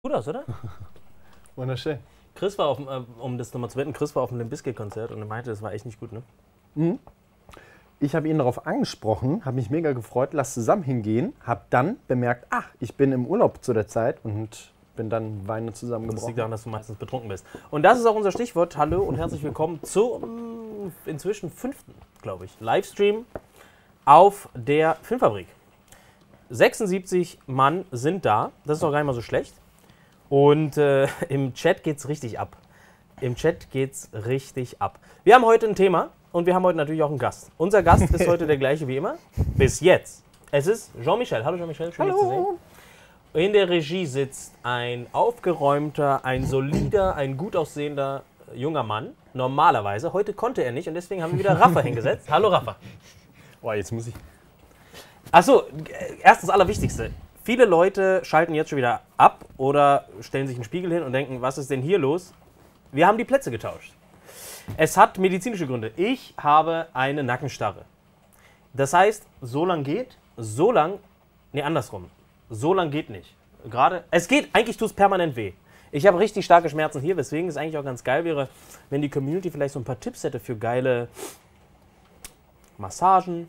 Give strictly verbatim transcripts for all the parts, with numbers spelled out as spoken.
Gut aus, oder? Wunderschön. Chris war auf dem, äh, um das nochmal zu wetten, Chris war auf dem Limp Bizkit-Konzert und er meinte, das war echt nicht gut, ne? Mhm. Ich habe ihn darauf angesprochen, habe mich mega gefreut, lass zusammen hingehen, habe dann bemerkt, ach, ich bin im Urlaub zu der Zeit und bin dann weinend Das zusammengebrochen. liegt daran, dass du meistens betrunken bist. Und das ist auch unser Stichwort. Hallo und herzlich willkommen zum inzwischen fünften, glaube ich, Livestream auf der Filmfabrik. sechsundsiebzig Mann sind da, das ist auch gar nicht mal so schlecht. Und äh, im Chat geht's richtig ab. Im Chat geht's richtig ab. Wir haben heute ein Thema und wir haben heute natürlich auch einen Gast. Unser Gast ist heute der gleiche wie immer. Bis jetzt. Es ist Jean-Michel. Hallo Jean-Michel, schön dich zu sehen. In der Regie sitzt ein aufgeräumter, ein solider, ein gut aussehender junger Mann. Normalerweise. Heute konnte er nicht und deswegen haben wir wieder Rafa hingesetzt. Hallo Rafa. Boah, jetzt muss ich... Achso, erstens Allerwichtigste. Viele Leute schalten jetzt schon wieder ab oder stellen sich einen Spiegel hin und denken, was ist denn hier los? Wir haben die Plätze getauscht. Es hat medizinische Gründe. Ich habe eine Nackenstarre. Das heißt, so lang geht, so lang, nee, andersrum. So lang geht nicht. Gerade, es geht, eigentlich tut es permanent weh. Ich habe richtig starke Schmerzen hier, weswegen es eigentlich auch ganz geil wäre, wenn die Community vielleicht so ein paar Tipps hätte für geile Massagen.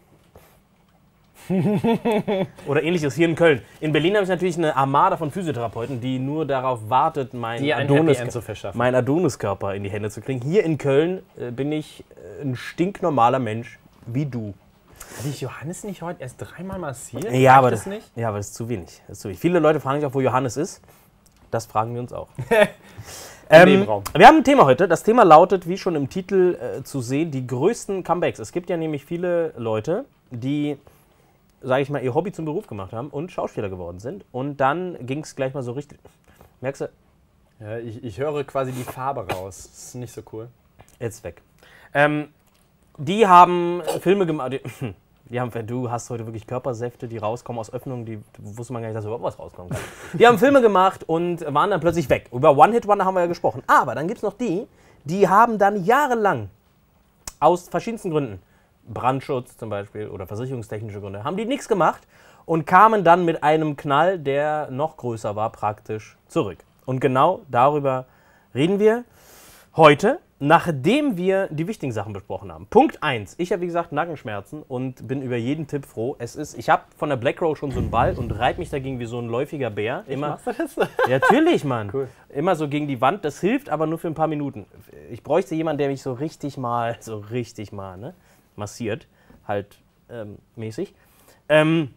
Oder ähnliches hier in Köln. In Berlin habe ich natürlich eine Armada von Physiotherapeuten, die nur darauf wartet, meinen Adonis, mein Adoniskörper in die Hände zu kriegen. Hier in Köln äh, bin ich äh, ein stinknormaler Mensch wie du. Hat dich Johannes nicht heute erst dreimal massiert? Ja, aber das das, nicht? ja, aber das ist zu wenig. Das ist zu wenig. Viele Leute fragen sich auch, wo Johannes ist. Das fragen wir uns auch. ähm, Nebenraum. wir haben ein Thema heute. Das Thema lautet, wie schon im Titel äh, zu sehen, die größten Comebacks. Es gibt ja nämlich viele Leute, die, sage ich mal, ihr Hobby zum Beruf gemacht haben und Schauspieler geworden sind. Und dann ging es gleich mal so richtig. Merkst du? Ja, ich, ich höre quasi die Farbe raus. Das ist nicht so cool. Jetzt weg. Ähm, die haben Filme gemacht. Die, die haben, du hast heute wirklich Körpersäfte, die rauskommen aus Öffnungen, die wusste man gar nicht, dass überhaupt was rauskommen kann. Die haben Filme gemacht und waren dann plötzlich weg. Über One-Hit-Wonder haben wir ja gesprochen. Aber dann gibt es noch die, die haben dann jahrelang aus verschiedensten Gründen, Brandschutz zum Beispiel oder versicherungstechnische Gründe, haben die nichts gemacht und kamen dann mit einem Knall, der noch größer war, praktisch zurück. Und genau darüber reden wir heute, nachdem wir die wichtigen Sachen besprochen haben. Punkt eins. Ich habe, wie gesagt, Nackenschmerzen und bin über jeden Tipp froh. Es ist, ich habe von der Black Row schon so einen Ball und reibe mich dagegen wie so ein läufiger Bär. Immer, Machst du das? ja, natürlich, Mann. Cool. Immer so gegen die Wand. Das hilft aber nur für ein paar Minuten. Ich bräuchte jemanden, der mich so richtig mal, so richtig mal, ne? massiert, halt ähm, mäßig. Ähm,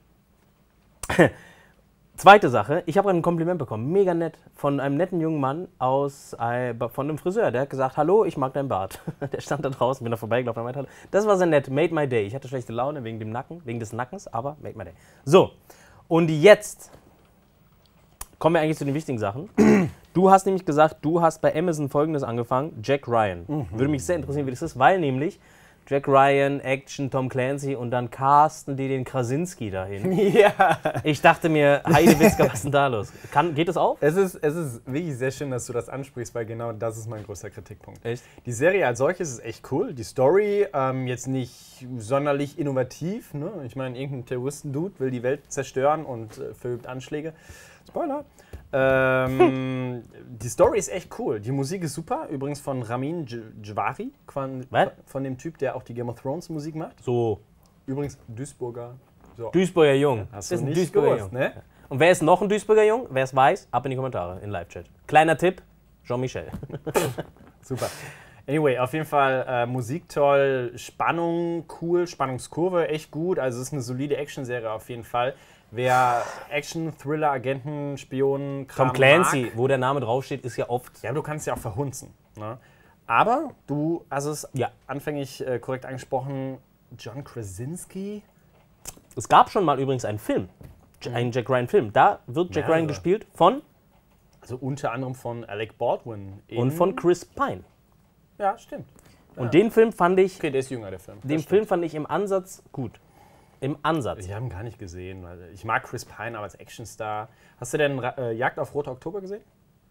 zweite Sache, ich habe ein Kompliment bekommen, mega nett, von einem netten jungen Mann aus, äh, von einem Friseur, der hat gesagt, hallo, ich mag deinen Bart. Der stand da draußen, bin da vorbeigelaufen, und meinte, das war sehr nett, made my day. Ich hatte schlechte Laune wegen dem Nacken, wegen des Nackens, aber made my day. So, und jetzt kommen wir eigentlich zu den wichtigen Sachen. Du hast nämlich gesagt, du hast bei Amazon Folgendes angefangen, Jack Ryan. Mhm. Würde mich sehr interessieren, wie das ist, weil nämlich Jack Ryan, Action, Tom Clancy und dann casten die den Krasinski dahin. Ja. Ich dachte mir, Heidewitzka, was ist denn da los? Kann, geht das auf? Es ist, es ist wirklich sehr schön, dass du das ansprichst, weil genau das ist mein größter Kritikpunkt. Echt? Die Serie als solches ist echt cool. Die Story ähm, jetzt nicht sonderlich innovativ. Ne? Ich meine, irgendein Terroristen-Dude will die Welt zerstören und äh, verübt Anschläge. Spoiler. Ähm, die Story ist echt cool. Die Musik ist super. Übrigens von Ramin Djawadi, von, von dem Typ, der auch die Game of Thrones Musik macht. So. Übrigens Duisburger. So. Duisburger Jung. Hast das du ist ein nicht Duisburger gewusst, Jung. Ne? Und wer ist noch ein Duisburger Jung? Wer es weiß, ab in die Kommentare in Live-Chat. Kleiner Tipp, Jean-Michel. Super. Anyway, auf jeden Fall äh, Musik toll, Spannung cool, Spannungskurve echt gut. Also es ist eine solide Action-Serie auf jeden Fall. Wer Action, Thriller, Agenten, Spionen, Kram Tom Clancy, mag, wo der Name draufsteht, ist ja oft. ja, du kannst ja auch verhunzen. Ne? Aber du hast es Ja. anfänglich äh, korrekt angesprochen, John Krasinski. Es gab schon mal übrigens einen Film, einen Jack Ryan-Film. Da wird Jack Mehrere. Ryan gespielt von Also unter anderem von Alec Baldwin. in- und von Chris Pine. Ja, stimmt. Und den Film fand ich, Okay, der ist jünger, der Film. den Das Film fand ich im Ansatz gut. Im Ansatz. Ich habe ihn gar nicht gesehen. Weil ich mag Chris Pine aber als Actionstar. Hast du denn äh, Jagd auf Roter Oktober gesehen?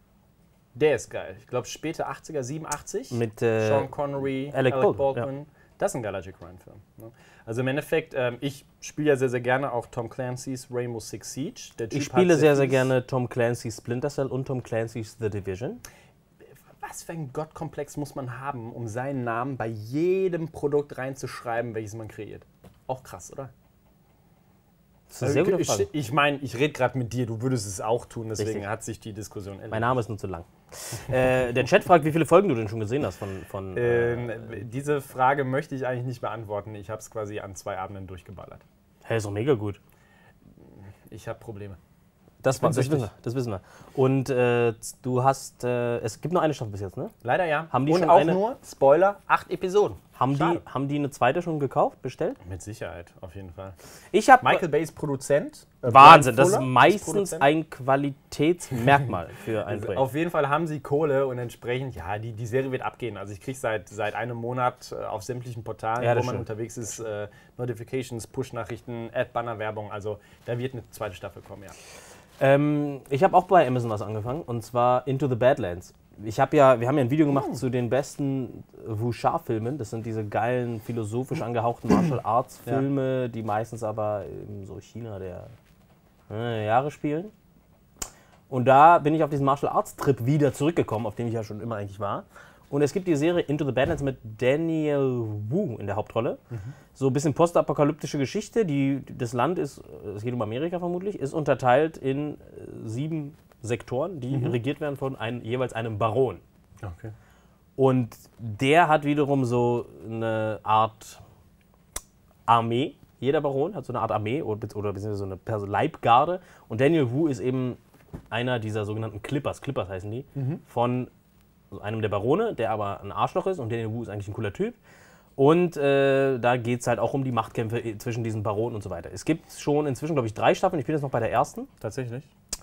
Der ist geil. Ich glaube späte achtziger, siebenundachtzig. Mit äh, Sean Connery, Alec Alec, Baldwin, Baldwin. Das ist ein geiler Jack Ryan-Film. Ne? Also im Endeffekt, ähm, ich spiele ja sehr, sehr gerne auch Tom Clancy's Rainbow Six Siege. Der Typ Ich spiele hat sehr, sehr fies- gerne Tom Clancy's Splinter Cell und Tom Clancy's The Division. Was für ein Gottkomplex muss man haben, um seinen Namen bei jedem Produkt reinzuschreiben, welches man kreiert? Auch krass, oder? Das ist eine sehr gute ich Frage. ich meine, ich rede gerade mit dir, du würdest es auch tun, deswegen Richtig. hat sich die Diskussion erledigt. Mein Name ist nur zu lang. äh, der Chat fragt, wie viele Folgen du denn schon gesehen hast von... von Ähm, äh, diese Frage möchte ich eigentlich nicht beantworten. Ich habe es quasi an zwei Abenden durchgeballert. hey, ist doch mega gut. Ich habe Probleme. Das, bin das, wissen wir, süchtig. das wissen wir. Und äh, du hast... Äh, es gibt nur eine Staffel bis jetzt, ne? Leider ja. Haben die Und schon auch eine- nur, Spoiler, acht Episoden. Haben die, Schade. haben die eine zweite schon gekauft, bestellt? Mit Sicherheit, auf jeden Fall. Ich habe... Michael Bay ist Produzent. äh, Wahnsinn, Brian das ist Fuller meistens Produzent. ein Qualitätsmerkmal für ein Also Projekt. auf jeden Fall haben sie Kohle und entsprechend, ja, die, die Serie wird abgehen. Also ich kriege seit, seit einem Monat äh, auf sämtlichen Portalen, Ja, wo das man stimmt. unterwegs ist, äh, Notifications, Push-Nachrichten, Ad-Banner-Werbung. Also da wird eine zweite Staffel kommen, ja. Ähm, ich habe auch bei Amazon was angefangen, und zwar Into the Badlands. Ich habe ja, wir haben ja ein Video gemacht zu den besten Wuxia-Filmen. Das sind diese geilen, philosophisch angehauchten Martial Arts-Filme, die meistens aber in so China der äh, Jahre spielen. Und da bin ich auf diesen Martial Arts-Trip wieder zurückgekommen, auf dem ich ja schon immer eigentlich war. Und es gibt die Serie Into the Badlands mit Daniel Wu in der Hauptrolle. So ein bisschen postapokalyptische Geschichte. Die, das Land ist, es geht um Amerika vermutlich, ist unterteilt in äh, sieben Sektoren, die regiert werden von ein, jeweils einem Baron. Okay. Und der hat wiederum so eine Art Armee. Jeder Baron hat so eine Art Armee oder, oder beziehungsweise so eine Pers- Leibgarde. Und Daniel Wu ist eben einer dieser sogenannten Clippers, Clippers heißen die, von einem der Barone, der aber ein Arschloch ist. Und Daniel Wu ist eigentlich ein cooler Typ. Und äh, da geht es halt auch um die Machtkämpfe zwischen diesen Baronen und so weiter. Es gibt schon inzwischen, glaube ich, drei Staffeln. Ich bin jetzt noch bei der ersten. Tatsächlich?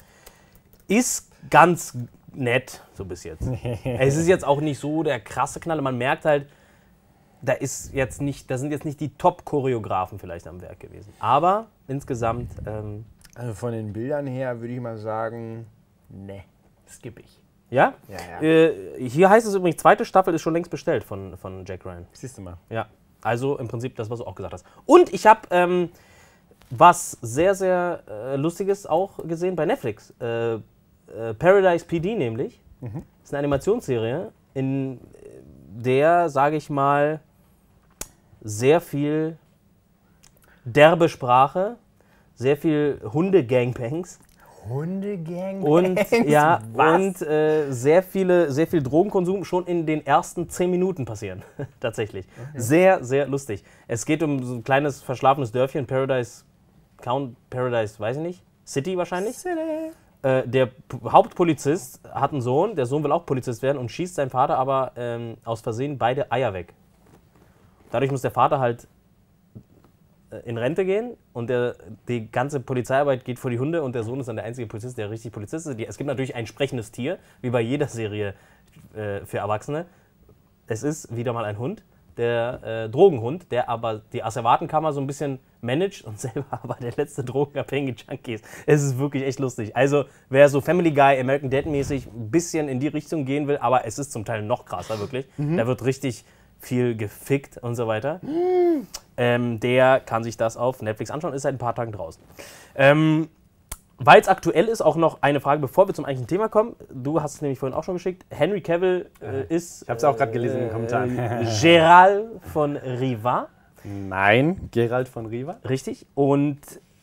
Ist ganz nett, so bis jetzt. Es ist jetzt auch nicht so der krasse Knaller. Man merkt halt, da ist jetzt nicht, da sind jetzt nicht die Top-Choreografen vielleicht am Werk gewesen. Aber insgesamt, ähm, Also von den Bildern her würde ich mal sagen, ne, skippe ich. ja. Ja, ja. Äh, hier heißt es übrigens, zweite Staffel ist schon längst bestellt von, von Jack Ryan. Siehst du mal. Ja, also im Prinzip das, was du auch gesagt hast. Und ich habe ähm, was sehr, sehr äh, Lustiges auch gesehen bei Netflix. Äh, äh, Paradise P D nämlich. Das ist eine Animationsserie, in der, sage ich mal, sehr viel derbe Sprache, sehr viel Hunde-Gangbangs Hundegang. und, ja, Was? und äh, sehr, viele, sehr viel Drogenkonsum schon in den ersten zehn Minuten passieren. Tatsächlich. Sehr, sehr lustig. Es geht um so ein kleines verschlafenes Dörfchen, Paradise, Count, Paradise, weiß ich nicht, City wahrscheinlich. Äh, der P- Hauptpolizist hat einen Sohn, der Sohn will auch Polizist werden und schießt seinen Vater aber ähm, aus Versehen beide Eier weg. Dadurch muss der Vater halt äh, in Rente gehen und der, die ganze Polizeiarbeit geht vor die Hunde und der Sohn ist dann der einzige Polizist, der richtig Polizist ist. Die, es gibt natürlich ein sprechendes Tier, wie bei jeder Serie äh, für Erwachsene. Es ist wieder mal ein Hund, der äh, Drogenhund, der aber die Asservatenkammer so ein bisschen managt und selber aber der letzte drogenabhängige Junkie ist. Es ist wirklich echt lustig. Also wer so Family Guy, American Dad mäßig ein bisschen in die Richtung gehen will, aber es ist zum Teil noch krasser wirklich. Da wird richtig viel gefickt und so weiter. Ähm, der kann sich das auf Netflix anschauen, ist seit ein paar Tagen draußen. Ähm, Weil es aktuell ist, auch noch eine Frage, bevor wir zum eigentlichen Thema kommen. Du hast es nämlich vorhin auch schon geschickt. Henry Cavill äh, ist... Ich habe es auch gerade gelesen in den Kommentaren. Äh, Geralt von Riva, Nein, Geralt von Riva. richtig. Und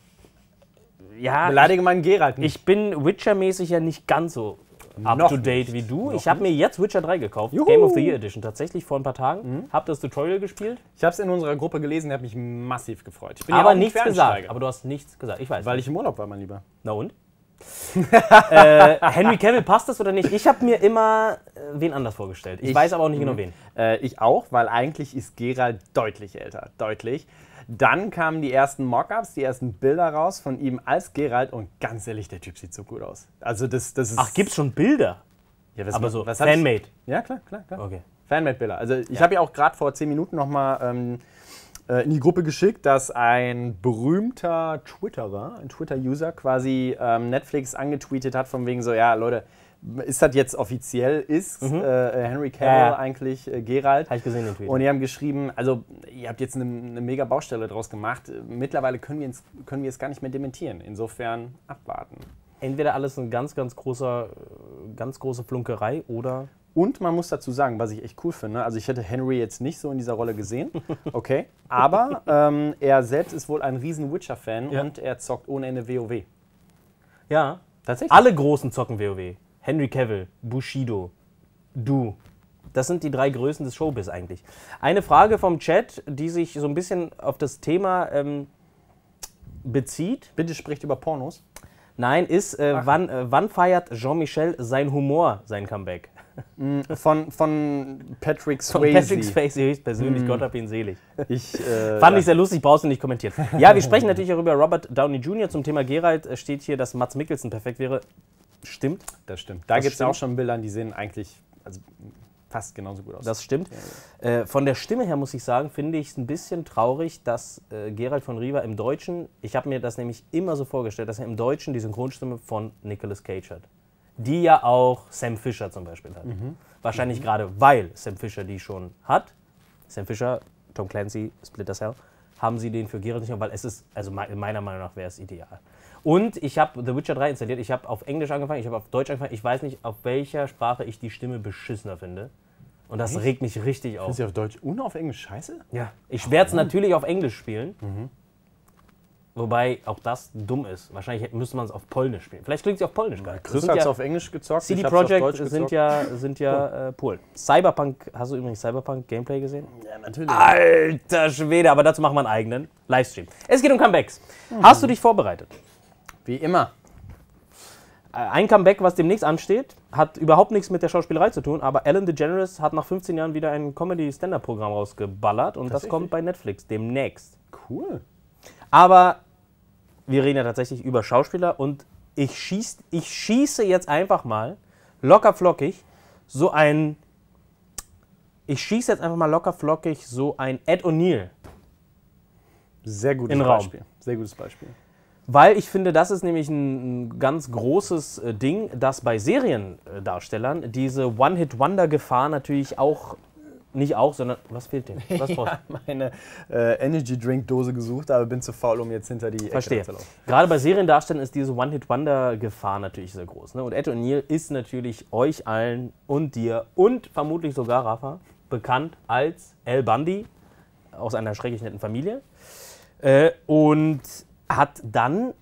ja, Beleidige meinen Geralt nicht. ich bin Witcher-mäßig ja nicht ganz so Noch up-to-date nicht. wie du. Noch Ich habe mir jetzt Witcher drei gekauft, Juhu. Game of the Year Edition, tatsächlich vor ein paar Tagen. Hab das Tutorial gespielt, Ich habe es in unserer Gruppe gelesen, der hat mich massiv gefreut. Ich bin ja aber auch ein nichts gesagt. Quereinsteiger, Aber du hast nichts gesagt, ich weiß. weil ich im Urlaub war, mein Lieber. Na und? äh, Henry Cavill, passt das oder nicht? Ich habe mir immer äh, wen anders vorgestellt. Ich, Ich- weiß aber auch nicht genau wen. Äh, ich auch, weil eigentlich ist Geralt deutlich älter. Deutlich. Dann kamen die ersten Mockups, die ersten Bilder raus von ihm als Geralt und ganz ehrlich, der Typ sieht so gut aus. Also das, das ist... Ach, gibt's schon Bilder? ja, was, Aber so was hab ich- Fanmade. Ja, klar, klar, klar. Okay. Fanmade-Bilder. Also ich habe ja auch gerade vor zehn Minuten nochmal ähm, äh, in die Gruppe geschickt, dass ein berühmter Twitterer, ein Twitter-User quasi ähm, Netflix angetweetet hat von wegen so, ja Leute, ist das jetzt offiziell, ist Mhm. äh, Henry Cavill Ja, ja. eigentlich äh, Geralt. Habe ich gesehen, den Tweet. Und die haben geschrieben, also ihr habt jetzt eine, eine mega Baustelle draus gemacht. Mittlerweile können wir, ins, können wir es gar nicht mehr dementieren. Insofern abwarten. Entweder alles ein ganz, ganz großer, äh, ganz große Flunkerei oder... Und man muss dazu sagen, was ich echt cool finde, also ich hätte Henry jetzt nicht so in dieser Rolle gesehen, okay, aber ähm, er selbst ist wohl ein riesen Witcher-Fan Ja. und er zockt ohne Ende WoW. Ja, Tatsächlich? alle Großen zocken WoW. Henry Cavill, Bushido, du. Das sind die drei Größen des Showbiz eigentlich. Eine Frage vom Chat, die sich so ein bisschen auf das Thema ähm, bezieht. Bitte spricht über Pornos. Nein, ist, äh, wann, äh, wann feiert Jean-Michel sein Humor, sein Comeback? Von, von Patrick Von Swayze. Patrick Swayze höchstpersönlich, Gott hab ihn selig. Ich, äh, Fand ja. ich sehr lustig, brauchst du nicht kommentieren. Ja, wir sprechen natürlich auch über Robert Downey Junior Zum Thema Geralt äh, steht hier, dass Mads Mikkelsen perfekt wäre. Stimmt, Das stimmt. Da Das gibt es stimmt. auch schon Bilder, die sehen eigentlich also, fast genauso gut aus. das stimmt. Äh, von der Stimme her muss ich sagen, finde ich es ein bisschen traurig, dass äh, Geralt von Riva im Deutschen, ich habe mir das nämlich immer so vorgestellt, dass er im Deutschen die Synchronstimme von Nicolas Cage hat. Die ja auch Sam Fisher zum Beispiel hat. Wahrscheinlich gerade, weil Sam Fisher die schon hat. Sam Fisher, Tom Clancy, Splinter Cell, haben sie den für Geralt nicht mehr, weil es ist, also me- meiner Meinung nach wäre es ideal. Und ich habe The Witcher drei installiert, ich habe auf Englisch angefangen, ich habe auf Deutsch angefangen, ich weiß nicht, auf welcher Sprache ich die Stimme beschissener finde. Und das regt mich richtig auf. Ist sie auf Deutsch und auf Englisch scheiße? Ja. Ich werde es natürlich auf Englisch spielen. Wobei auch das dumm ist. Wahrscheinlich hätte- müsste man es auf Polnisch spielen. Vielleicht klingt sie auf Polnisch geil. Das Chris sind hat es ja, auf Englisch gezockt. C D ich hab's auf Projekt Deutsch sind gezockt. ja, sind ja äh, Polen. Cyberpunk, hast du übrigens Cyberpunk Gameplay gesehen? Ja, natürlich. Alter Schwede, aber dazu machen wir einen eigenen Livestream. Es geht um Comebacks. Hast du dich vorbereitet? Wie immer. Äh, Ein Comeback, was demnächst ansteht, hat überhaupt nichts mit der Schauspielerei zu tun, aber Ellen DeGeneres hat nach fünfzehn Jahren wieder ein Comedy-Stand-Up-Programm rausgeballert und das Tatsächlich? kommt bei Netflix demnächst. Cool. Aber wir reden ja tatsächlich über Schauspieler und ich, schieß, ich schieße jetzt einfach mal locker flockig so ein. Ich schieße jetzt einfach mal locker flockig so ein Ed O'Neill. Sehr gutes In den Raum. Beispiel. Sehr gutes Beispiel. Weil ich finde, das ist nämlich ein, ein ganz großes äh, Ding, dass bei Seriendarstellern diese One-Hit-Wonder-Gefahr natürlich auch. Nicht auch, sondern. Was fehlt dem? Was brauchst du? Meine äh, Energy Drink Dose gesucht, aber bin zu faul, um jetzt hinter die Verstehe. Ecke zu laufen. Gerade bei Seriendarstellern ist diese One-Hit-Wonder-Gefahr natürlich sehr groß. Ne? Und Ed O'Neill ist natürlich euch allen und dir und vermutlich sogar Rafa bekannt als Al Bundy aus einer schrecklich netten Familie. Äh, und hat dann.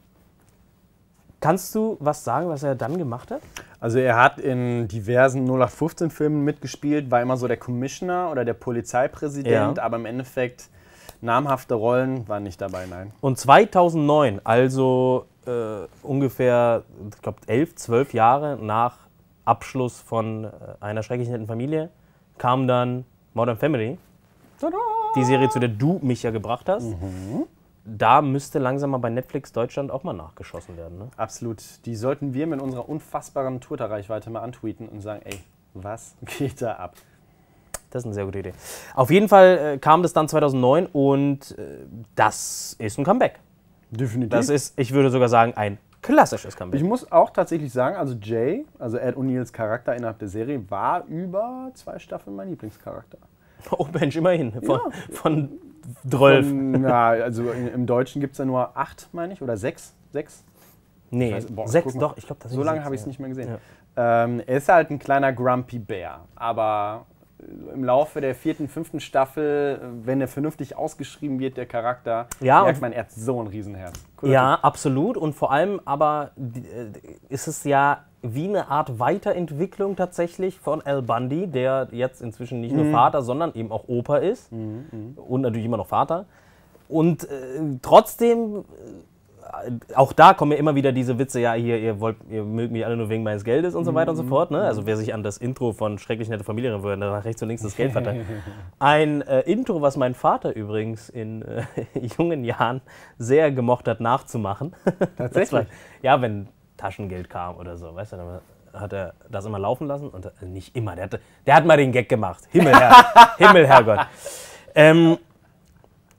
Kannst du was sagen, was er dann gemacht hat? Also er hat in diversen null acht fünfzehn Filmen mitgespielt, war immer so der Commissioner oder der Polizeipräsident, Ja. aber im Endeffekt namhafte Rollen waren nicht dabei, nein. Und zweitausendneun, also äh, ungefähr, ich glaube, elf, zwölf Jahre nach Abschluss von äh, einer schrecklich netten Familie, kam dann Modern Family. Tada! Die Serie, zu der du mich ja gebracht hast. Da müsste langsam mal bei Netflix Deutschland auch mal nachgeschossen werden. Ne? Absolut. Die sollten wir mit unserer unfassbaren Twitter-Reichweite mal antweeten und sagen, ey, was geht da ab? Das ist eine sehr gute Idee. Auf jeden Fall äh, kam das dann zweitausendneun und äh, das ist ein Comeback. Definitiv. Das ist, ich würde sogar sagen, ein klassisches Comeback. Ich muss auch tatsächlich sagen, also Jay, also Ed O'Neills Charakter innerhalb der Serie, war über zwei Staffeln mein Lieblingscharakter. Oh Mensch, immerhin. Von, von zwölf. Und, ja, also in, im Deutschen gibt es ja nur acht, meine ich, oder sechs. Sechs? Nee, weiß- boah, sechs guck mal. doch. Ich glaube, das So sind lange sechs, habe ich es ja. nicht mehr gesehen. Ja. Ähm, er ist halt ein kleiner Grumpy Bear, aber im Laufe der vierten, fünften Staffel, wenn er vernünftig ausgeschrieben wird, der Charakter, Ja, merkt und- man, er hat so ein Riesenherz. Cooler Ja, absolut. Und vor allem aber die- äh, ist es ja wie eine Art Weiterentwicklung tatsächlich von Al Bundy, der jetzt inzwischen nicht nur Vater, sondern eben auch Opa ist. Und natürlich immer noch Vater. Und äh, trotzdem, äh, auch da kommen ja immer wieder diese Witze, ja, hier, ihr wollt, ihr mögt mich alle nur wegen meines Geldes und so weiter und so fort. Ne? Also wer sich an das Intro von Schrecklich nette Familie erinnern würde, nach rechts und links das Geld verteilt. Ein äh, Intro, was mein Vater übrigens in äh, jungen Jahren sehr gemocht hat, nachzumachen. Tatsächlich? Das war, ja, wenn Taschengeld kam oder so, weißt du, dann hat er das immer laufen lassen und äh, nicht immer, der hat, der hat mal den Gag gemacht. Himmel, Herr, Himmel, Herrgott. Ähm,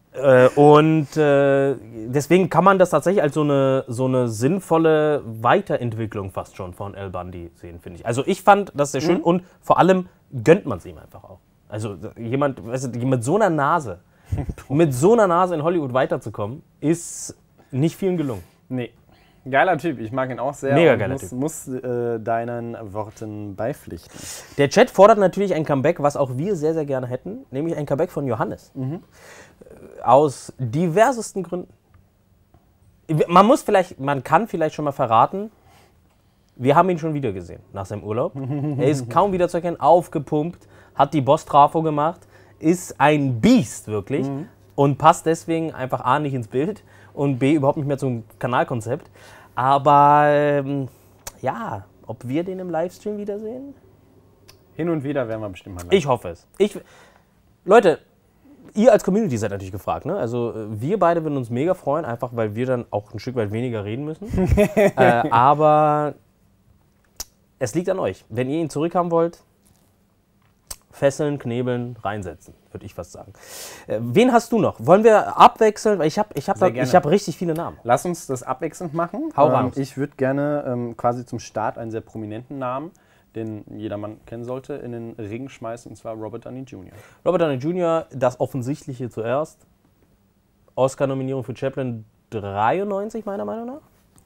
Äh, und äh, deswegen kann man das tatsächlich als so eine, so eine sinnvolle Weiterentwicklung fast schon von Al Bundy sehen, finde ich. Also ich fand das sehr schön mhm. und vor allem gönnt man es ihm einfach auch. Also jemand, weißt du, mit so einer Nase, mit so einer Nase in Hollywood weiterzukommen, ist nicht vielen gelungen. Nee. Geiler Typ, ich mag ihn auch sehr. Mega und geiler muss, Typ. muss äh, deinen Worten beipflichten. Der Chat fordert natürlich ein Comeback, was auch wir sehr, sehr gerne hätten, nämlich ein Comeback von Johannes. Mhm. Aus diversesten Gründen. Man muss vielleicht, man kann vielleicht schon mal verraten, wir haben ihn schon wieder gesehen nach seinem Urlaub. Er ist kaum wieder zu erkennen, aufgepumpt, hat die Boss-Trafo gemacht, ist ein Biest wirklich mhm. und passt deswegen einfach A nicht ins Bild und B überhaupt nicht mehr zum Kanalkonzept. Aber ähm, ja, ob wir den im Livestream wiedersehen? Hin und wieder werden wir bestimmt mal live. Ich hoffe es. Ich, Leute, ihr als Community seid natürlich gefragt. Ne? Also wir beide würden uns mega freuen, einfach weil wir dann auch ein Stück weit weniger reden müssen. äh, aber es liegt an euch. Wenn ihr ihn zurückhaben wollt, fesseln, knebeln, reinsetzen, würde ich fast sagen. Äh, wen hast du noch? Wollen wir abwechseln? Weil ich habe ich hab, ich hab richtig viele Namen. Lass uns das abwechselnd machen. Hau ran. Ähm, ich würde gerne ähm, quasi zum Start einen sehr prominenten Namen, den jedermann kennen sollte, in den Ring schmeißen, und zwar Robert Downey Junior Robert Downey Junior, das Offensichtliche zuerst. Oscar-Nominierung für Chaplin dreiundneunzig, meiner Meinung nach.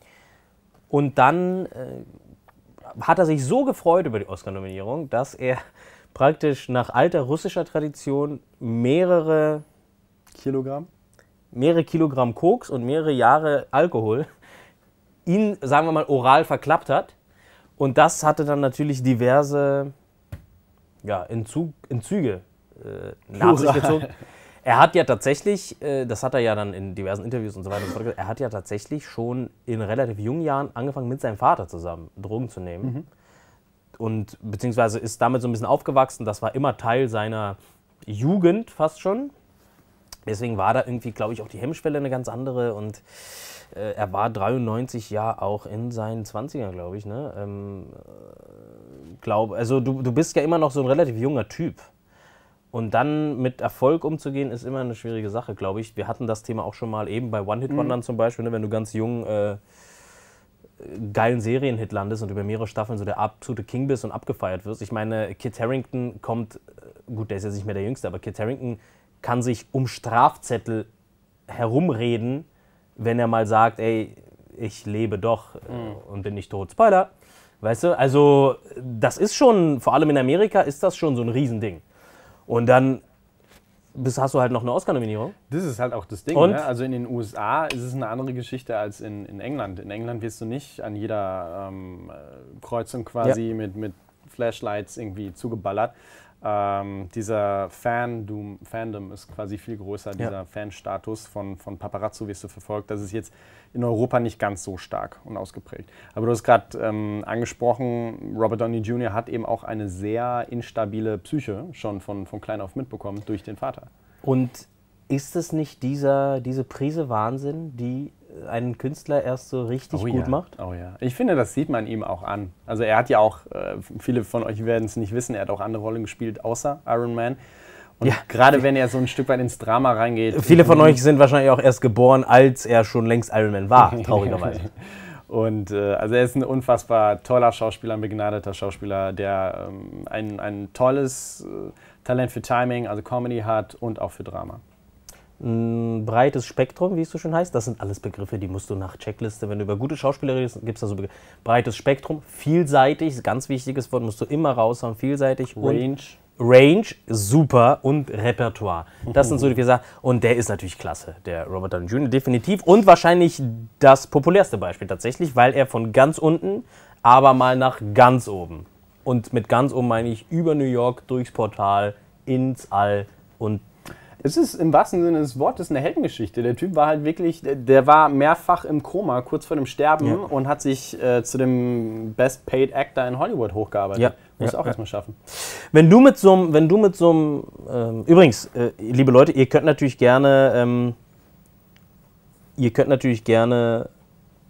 Und dann äh, hat er sich so gefreut über die Oscar-Nominierung, dass er praktisch nach alter russischer Tradition mehrere Kilogramm? mehrere Kilogramm Koks und mehrere Jahre Alkohol ihn, sagen wir mal, oral verklappt hat. Und das hatte dann natürlich diverse ja, Entzug, Entzüge äh, nach sich gezogen. Er hat ja tatsächlich, äh, das hat er ja dann in diversen Interviews und so weiter und so fort, er hat ja tatsächlich schon in relativ jungen Jahren angefangen, mit seinem Vater zusammen Drogen zu nehmen. Mhm. Und beziehungsweise ist damit so ein bisschen aufgewachsen. Das war immer Teil seiner Jugend fast schon. Deswegen war da irgendwie, glaube ich, auch die Hemmschwelle eine ganz andere. Und äh, er war dreiundneunzig ja auch in seinen zwanzigern, glaube ich. Ne? Ähm, glaub, also du, du bist ja immer noch so ein relativ junger Typ. Und dann mit Erfolg umzugehen, ist immer eine schwierige Sache, glaube ich. Wir hatten das Thema auch schon mal eben bei One-Hit-Wondern mhm. zum Beispiel, ne? Wenn du ganz jung äh, geilen Serienhit landest und über mehrere Staffeln so der absolute King bist und abgefeiert wirst. Ich meine, Kit Harington kommt, gut, der ist jetzt nicht mehr der Jüngste, aber Kit Harington kann sich um Strafzettel herumreden, wenn er mal sagt, ey, ich lebe doch äh, mhm. und bin nicht tot. Spoiler! Weißt du, also das ist schon, vor allem in Amerika ist das schon so ein Riesending. Und dann bis hast du halt noch eine Oscar-Nominierung. Das ist halt auch das Ding. Ne? Also in den U S A ist es eine andere Geschichte als in, in England. In England wirst du nicht an jeder ähm, Kreuzung quasi ja. mit, mit Flashlights irgendwie zugeballert. Ähm, dieser Fandom, Fandom ist quasi viel größer, dieser ja. Fanstatus von, von Paparazzo wirst du verfolgt. Das ist jetzt in Europa nicht ganz so stark und ausgeprägt. Aber du hast gerade ähm, angesprochen, Robert Downey Junior hat eben auch eine sehr instabile Psyche schon von, von klein auf mitbekommen durch den Vater. Und ist es nicht dieser, diese Prise Wahnsinn, die einen Künstler erst so richtig oh gut ja. macht? Oh ja. Ich finde, das sieht man ihm auch an. Also er hat ja auch, äh, viele von euch werden es nicht wissen, er hat auch andere Rollen gespielt, außer Iron Man. Und ja. gerade wenn er so ein Stück weit ins Drama reingeht. Viele von euch sind wahrscheinlich auch erst geboren, als er schon längst Iron Man war, traurigerweise. Und äh, also er ist ein unfassbar toller Schauspieler, ein begnadeter Schauspieler, der ähm, ein, ein tolles äh, Talent für Timing, also Comedy hat und auch für Drama. Ein breites Spektrum, wie es so schön heißt. Das sind alles Begriffe, die musst du nach Checkliste, wenn du über gute Schauspieler redest, gibt es da so Begriffe. Breites Spektrum, vielseitig, ganz wichtiges Wort, musst du immer raushauen, vielseitig. Range. Range, super, und Repertoire. Das sind so die vier Sachen. Und der ist natürlich klasse, der Robert Downey Junior, definitiv. Und wahrscheinlich das populärste Beispiel tatsächlich, weil er von ganz unten, aber mal nach ganz oben. Und mit ganz oben meine ich über New York, durchs Portal, ins All und es ist im wahrsten Sinne des Wortes eine Heldengeschichte. Der Typ war halt wirklich, der, der war mehrfach im Koma, kurz vor dem Sterben ja. und hat sich äh, zu dem Best Paid Actor in Hollywood hochgearbeitet. Ja. Muss ja, auch ja. erstmal schaffen. Wenn du mit so einem, wenn du mit so einem, ähm, übrigens, äh, liebe Leute, ihr könnt natürlich gerne, ähm, ihr könnt natürlich gerne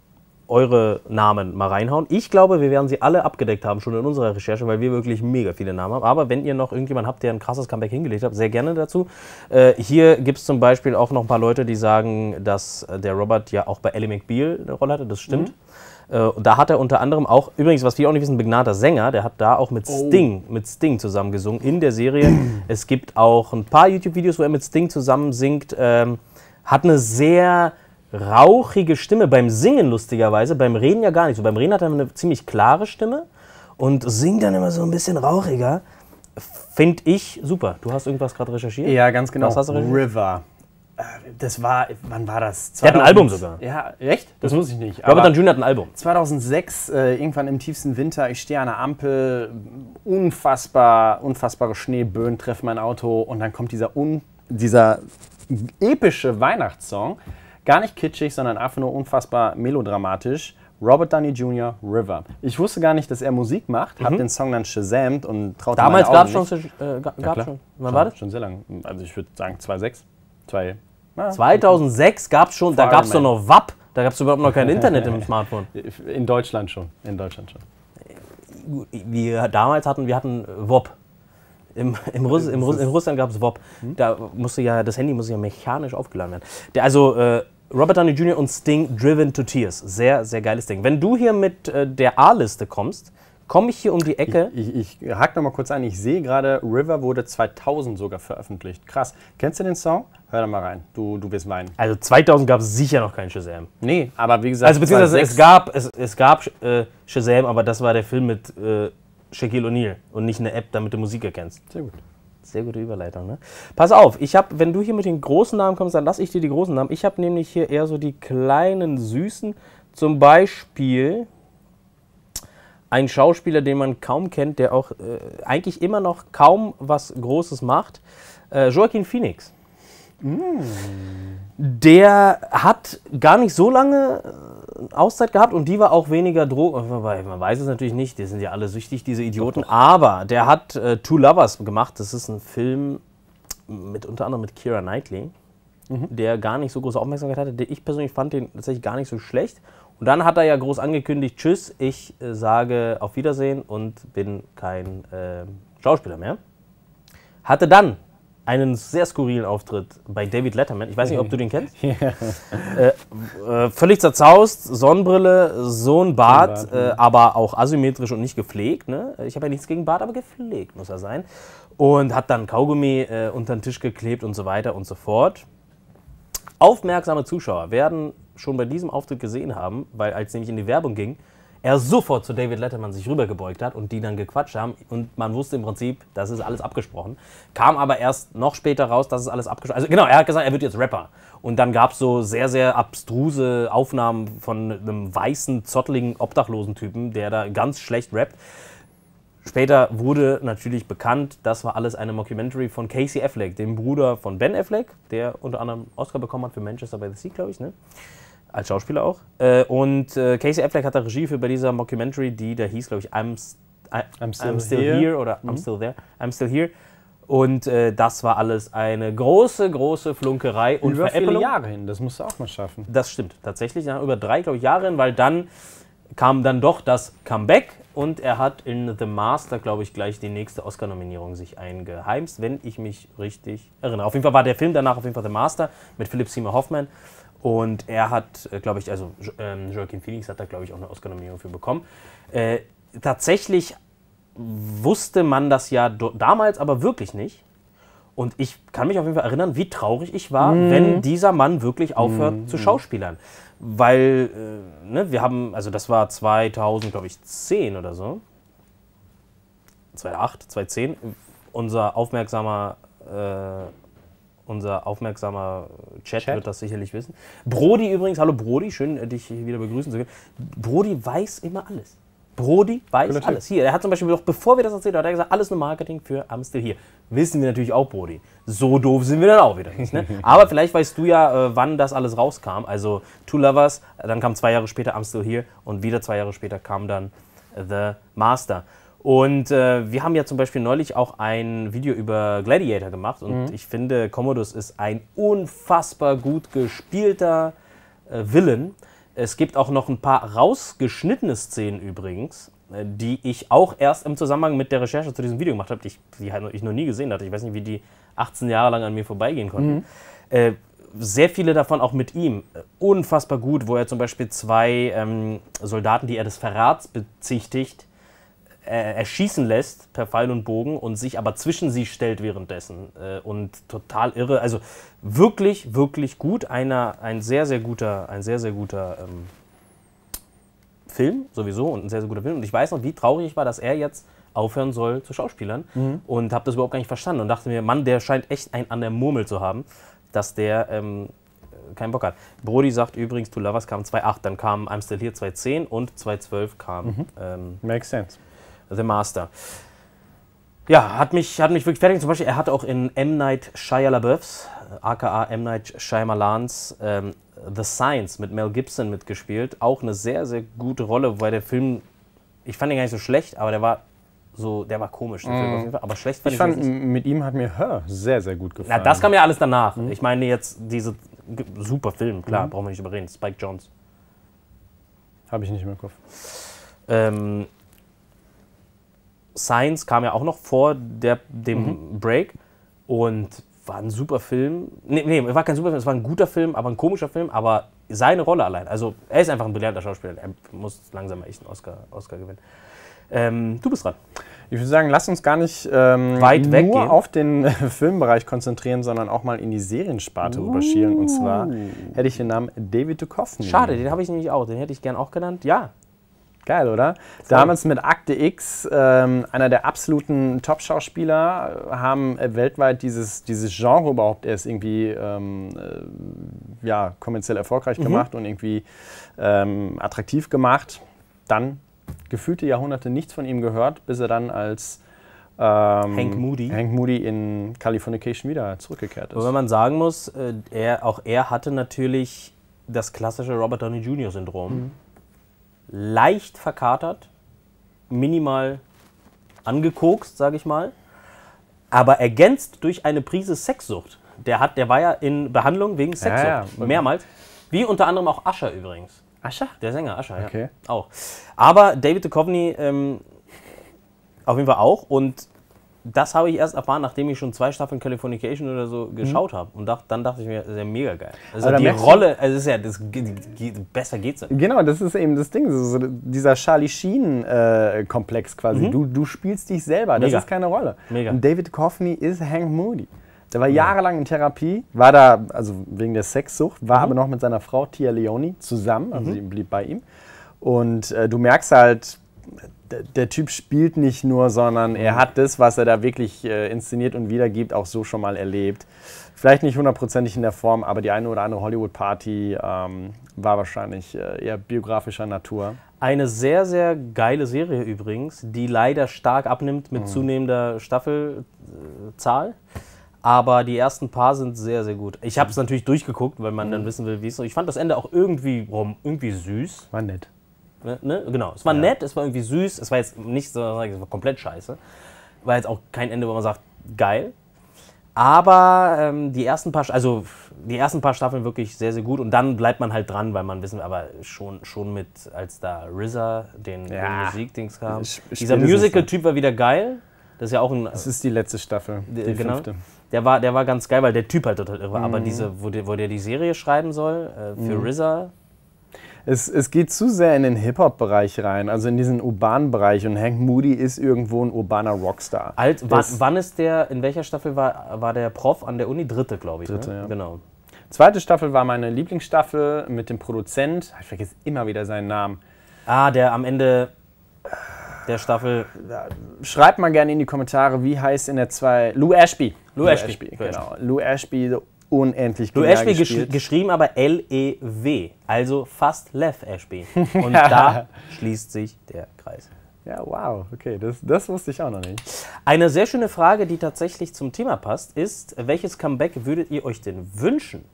eure Namen mal reinhauen. Ich glaube, wir werden sie alle abgedeckt haben, schon in unserer Recherche, weil wir wirklich mega viele Namen haben. Aber wenn ihr noch irgendjemanden habt, der ein krasses Comeback hingelegt hat, sehr gerne dazu. Äh, hier gibt es zum Beispiel auch noch ein paar Leute, die sagen, dass der Robert ja auch bei Ally McBeal eine Rolle hatte. Das stimmt. Mhm. Äh, da hat er unter anderem auch, übrigens, was wir auch nicht wissen, ein begnadeter Sänger, der hat da auch mit Oh. Sting, mit Sting zusammen gesungen in der Serie. Es gibt auch ein paar YouTube-Videos, wo er mit Sting zusammen singt. Ähm, hat eine sehr rauchige Stimme beim Singen, lustigerweise. Beim Reden ja gar nicht so. Beim Reden hat er eine ziemlich klare Stimme und singt dann immer so ein bisschen rauchiger. Finde ich super. Du hast irgendwas gerade recherchiert? Ja, ganz genau. Was hast du recherchiert? River. Äh, Das war, wann war das? Der hat ein Album sogar. Ja, echt? Das wusste ich nicht. Robert Aber Downey Junior hat ein Album. zweitausendsechs, äh, irgendwann im tiefsten Winter, ich stehe an der Ampel, unfassbar, unfassbare Schneeböen treffen mein Auto und dann kommt dieser, un, dieser epische Weihnachtssong. Gar nicht kitschig, sondern einfach nur unfassbar melodramatisch. Robert Downey Junior, River. Ich wusste gar nicht, dass er Musik macht, hab den Song dann shazamt und traute Damals meine gab es Augen schon. nicht. Äh, gab Ja, klar. schon. Wann schon, war das? Schon sehr lang. Also ich würde sagen zweitausendsechs. Zwei, ja, zweitausendsechs gab es schon. Da Vor gab es doch allem, noch W A P. Da gab es überhaupt noch kein Internet im Smartphone. in Deutschland schon. In Deutschland schon. Wir damals hatten, wir hatten W O P. Im, im Russ, im Russ, in Russland gab es W O P. Da musste ja, das Handy musste ja mechanisch aufgeladen werden. Der, also äh, Robert Downey Junior und Sting, Driven to Tears. Sehr, sehr geiles Ding. Wenn du hier mit äh, der A-Liste kommst, komme ich hier um die Ecke. Ich, ich, ich hack noch mal kurz ein. Ich sehe gerade, River wurde zweitausend sogar veröffentlicht. Krass. Kennst du den Song? Hör da mal rein. Du, du wirst weinen. Also zweitausend gab es sicher noch keinen Shazam. Nee, aber wie gesagt, Also beziehungsweise es zweitausendsechs gab, es, es gab äh, Shazam, aber das war der Film mit äh, Shaquille O'Neal und nicht eine App, damit du Musik erkennst. Sehr gut. Sehr gute Überleitung, ne? Pass auf, ich habe, wenn du hier mit den großen Namen kommst, dann lasse ich dir die großen Namen. Ich habe nämlich hier eher so die kleinen, süßen. Zum Beispiel ein Schauspieler, den man kaum kennt, der auch äh, eigentlich immer noch kaum was Großes macht. Äh, Joaquin Phoenix. Der hat gar nicht so lange Auszeit gehabt und die war auch weniger Drogen. Man weiß es natürlich nicht, die sind ja alle süchtig, diese Idioten. Doch, doch. Aber der hat äh, Two Lovers gemacht. Das ist ein Film mit unter anderem mit Keira Knightley, mhm. der gar nicht so große Aufmerksamkeit hatte. Ich persönlich fand den tatsächlich gar nicht so schlecht. Und dann hat er ja groß angekündigt, tschüss, ich äh, sage auf Wiedersehen und bin kein äh, Schauspieler mehr. Hatte dann einen sehr skurrilen Auftritt bei David Letterman. Ich weiß nicht, ob du den kennst. Ja. Äh, äh, völlig zerzaust, Sonnenbrille, so ein Bart, Bart äh, aber auch asymmetrisch und nicht gepflegt. Ne? Ich habe ja nichts gegen Bart, aber gepflegt muss er sein. Und hat dann Kaugummi äh, unter den Tisch geklebt und so weiter und so fort. Aufmerksame Zuschauer werden schon bei diesem Auftritt gesehen haben, weil als nämlich in die Werbung ging, er sofort zu David Letterman sich rübergebeugt hat und die dann gequatscht haben und man wusste im Prinzip, das ist alles abgesprochen. Kam aber erst noch später raus, dass es alles abgesprochen ist. Also genau, er hat gesagt, er wird jetzt Rapper. Und dann gab es so sehr, sehr abstruse Aufnahmen von einem weißen, zotteligen Obdachlosen-Typen, der da ganz schlecht rappt. Später wurde natürlich bekannt, das war alles eine Mockumentary von Casey Affleck, dem Bruder von Ben Affleck, der unter anderem Oscar bekommen hat für Manchester by the Sea, glaube ich, ne? Als Schauspieler auch. Äh, und äh, Casey Affleck hat da Regie für bei dieser Mockumentary, die da hieß, glaube ich, I'm, I, I'm, still, I'm still here. here oder mhm. I'm Still There. I'm Still Here. Und äh, das war alles eine große, große Flunkerei und über Veräppelung. viele Jahre hin, das musst du auch mal schaffen. Das stimmt, tatsächlich, ja, über drei, glaube ich, Jahre hin, weil dann kam dann doch das Comeback und er hat in The Master, glaube ich, gleich die nächste Oscar-Nominierung sich eingeheimst, wenn ich mich richtig erinnere. Auf jeden Fall war der Film danach auf jeden Fall The Master mit Philip Seymour Hoffman. Und er hat, glaube ich, also ähm, Joaquin Phoenix hat da, glaube ich, auch eine Oscar-Nominierung für bekommen. Äh, tatsächlich wusste man das ja damals aber wirklich nicht. Und ich kann mich auf jeden Fall erinnern, wie traurig ich war, mm. wenn dieser Mann wirklich aufhört mm. zu Schauspielern. Weil, äh, ne, wir haben, also das war zweitausend, glaube ich, zehn oder so. zweitausendacht, zweitausendzehn. Unser aufmerksamer... Äh, Unser aufmerksamer Chat, Chat wird das sicherlich wissen. Brody übrigens, hallo Brody, schön dich wieder begrüßen zu können. Brody weiß immer alles. Brody weiß Natürlich. alles. Hier, er hat zum Beispiel noch, bevor wir das erzählt haben, hat er gesagt, alles nur Marketing für I'm Still Here. Wissen wir natürlich auch, Brody. So doof sind wir dann auch wieder nicht. Ne? Aber vielleicht weißt du ja, äh, wann das alles rauskam. Also Two Lovers, dann kam zwei Jahre später I'm Still Here und wieder zwei Jahre später kam dann The Master. Und äh, wir haben ja zum Beispiel neulich auch ein Video über Gladiator gemacht und mhm. ich finde, Commodus ist ein unfassbar gut gespielter äh, Villain, Es gibt auch noch ein paar rausgeschnittene Szenen übrigens, äh, die ich auch erst im Zusammenhang mit der Recherche zu diesem Video gemacht habe, die ich, die halt ich noch nie gesehen hatte. Ich weiß nicht, wie die achtzehn Jahre lang an mir vorbeigehen konnten. Mhm. Äh, sehr viele davon auch mit ihm. Äh, unfassbar gut, wo er zum Beispiel zwei ähm, Soldaten, die er des Verrats bezichtigt, äh, erschießen lässt per Pfeil und Bogen und sich aber zwischen sie stellt währenddessen. Äh, und total irre. Also wirklich, wirklich gut. Einer, ein sehr, sehr guter, ein sehr, sehr guter ähm, Film sowieso und ein sehr, sehr guter Film. Und ich weiß noch, wie traurig ich war, dass er jetzt aufhören soll zu Schauspielern. Mhm. Und habe das überhaupt gar nicht verstanden und dachte mir, Mann, der scheint echt einen an der Murmel zu haben, dass der ähm, keinen Bock hat. Brody sagt übrigens, To Lovers kam zweitausendacht, dann kam I'm Still Here zweitausendzehn und zweitausendzwölf kam mhm. ähm, Makes sense. The Master. Ja, hat mich, hat mich wirklich fertig. Zum Beispiel, er hat auch in M. Night Shyamalan's, aka M. Night Shyamalan's ähm, The Science mit Mel Gibson mitgespielt. Auch eine sehr, sehr gute Rolle, weil der Film, ich fand ihn gar nicht so schlecht, aber der war so, der war komisch, der mm. Film auf jeden Fall. Aber schlecht fand ich fand, mit ihm hat mir Her sehr, sehr gut gefallen. Na, das kam ja alles danach. Mhm. Ich meine jetzt diese super Film, klar, mhm. brauchen wir nicht überreden. Spike Jonze. Habe ich nicht mehr im Kopf. Ähm, Science kam ja auch noch vor der, dem mhm. Break und war ein super Film. Nee, nee, war kein super Film, es war ein guter Film, aber ein komischer Film, aber seine Rolle allein, also er ist einfach ein brillanter Schauspieler, er muss langsam echt einen Oscar, Oscar gewinnen. Ähm, du bist dran. Ich würde sagen, lass uns gar nicht ähm, weit weg nur gehen. auf den Filmbereich konzentrieren, sondern auch mal in die Seriensparte uh. rüberschielen. Und zwar hätte ich den Namen David Duchovny. Schade, den habe ich nämlich auch, den hätte ich gern auch genannt, ja. Geil, oder? Voll. Damals mit Akte X, ähm, einer der absoluten Top-Schauspieler, haben äh, weltweit dieses, dieses Genre überhaupt erst irgendwie ähm, äh, ja, kommerziell erfolgreich mhm. gemacht und irgendwie ähm, attraktiv gemacht. Dann gefühlte Jahrhunderte nichts von ihm gehört, bis er dann als ähm, Hank Moody. Hank Moody in Californication wieder zurückgekehrt ist. Wobei man sagen muss, äh, er, auch er hatte natürlich das klassische Robert Downey Junior Syndrom. Mhm. Leicht verkatert, minimal angekokst, sage ich mal, aber ergänzt durch eine Prise Sexsucht. Der, hat, der war ja in Behandlung wegen Sexsucht, ja, ja. mehrmals. Wie unter anderem auch Usher übrigens. Usher? Der Sänger Usher, ja. Okay. Auch. Aber David Duchovny ähm, auf jeden Fall auch. Und das habe ich erst erfahren, nachdem ich schon zwei Staffeln Californication oder so geschaut mhm. habe. Und dacht, dann dachte ich mir, das ist ja mega geil. Also die Rolle, also ist ja, das, besser geht's ja. Genau, das ist eben das Ding. So, dieser Charlie Sheen-Komplex quasi. Mhm. Du, du spielst dich selber, das mega. ist keine Rolle. Mega. Und David Duchovny ist Hank Moody. Der war ja. jahrelang in Therapie, war da, also wegen der Sexsucht, war mhm. aber noch mit seiner Frau Tia Leoni zusammen, also mhm. sie blieb bei ihm. Und äh, du merkst halt, der Typ spielt nicht nur, sondern er hat das, was er da wirklich äh, inszeniert und wiedergibt, auch so schon mal erlebt. Vielleicht nicht hundertprozentig in der Form, aber die eine oder andere Hollywood-Party ähm, war wahrscheinlich äh, eher biografischer Natur. Eine sehr, sehr geile Serie übrigens, die leider stark abnimmt mit mhm. zunehmender Staffelzahl. Aber die ersten paar sind sehr, sehr gut. Ich habe es natürlich durchgeguckt, weil man mhm. dann wissen will, wie es ist. Ich fand das Ende auch irgendwie, irgendwie süß. War nett. Ne, ne? Genau, es war ja. nett, es war irgendwie süß, es war jetzt nicht so, es war komplett scheiße. War jetzt auch kein Ende, wo man sagt, geil. Aber ähm, die ersten paar, also die ersten paar Staffeln wirklich sehr, sehr gut und dann bleibt man halt dran, weil man wissen, aber schon, schon mit, als da R Z A den, ja. den Musikdings kam. Ich, ich Dieser Musical-Typ war wieder geil. Das ist ja auch ein. Das ist die letzte Staffel, die genau. fünfte. Der war, der war ganz geil, weil der Typ halt total irre war. Mhm. Aber diese, wo der, wo der die Serie schreiben soll, äh, für mhm. R Z A. Es, es geht zu sehr in den Hip-Hop-Bereich rein, also in diesen urbanen Bereich. Und Hank Moody ist irgendwo ein urbaner Rockstar. Alt, wann, wann ist der, in welcher Staffel war, war der Prof an der Uni? Dritte, glaube ich. Dritte, ne? ja. Genau. Zweite Staffel war meine Lieblingsstaffel mit dem Produzent. Ich vergesse immer wieder seinen Namen. Ah, der am Ende der Staffel. Schreibt mal gerne in die Kommentare, wie heißt in der zwei. Lou Ashby. Lou, Lou Ashby, Ashby, genau. Lou Ashby, so unendlich Lou Ashby gesch geschrieben, aber L E W, also fast Lev Ashby. Und da schließt sich der Kreis. Ja, wow, okay, das, das wusste ich auch noch nicht. Eine sehr schöne Frage, die tatsächlich zum Thema passt, ist, welches Comeback würdet ihr euch denn wünschen?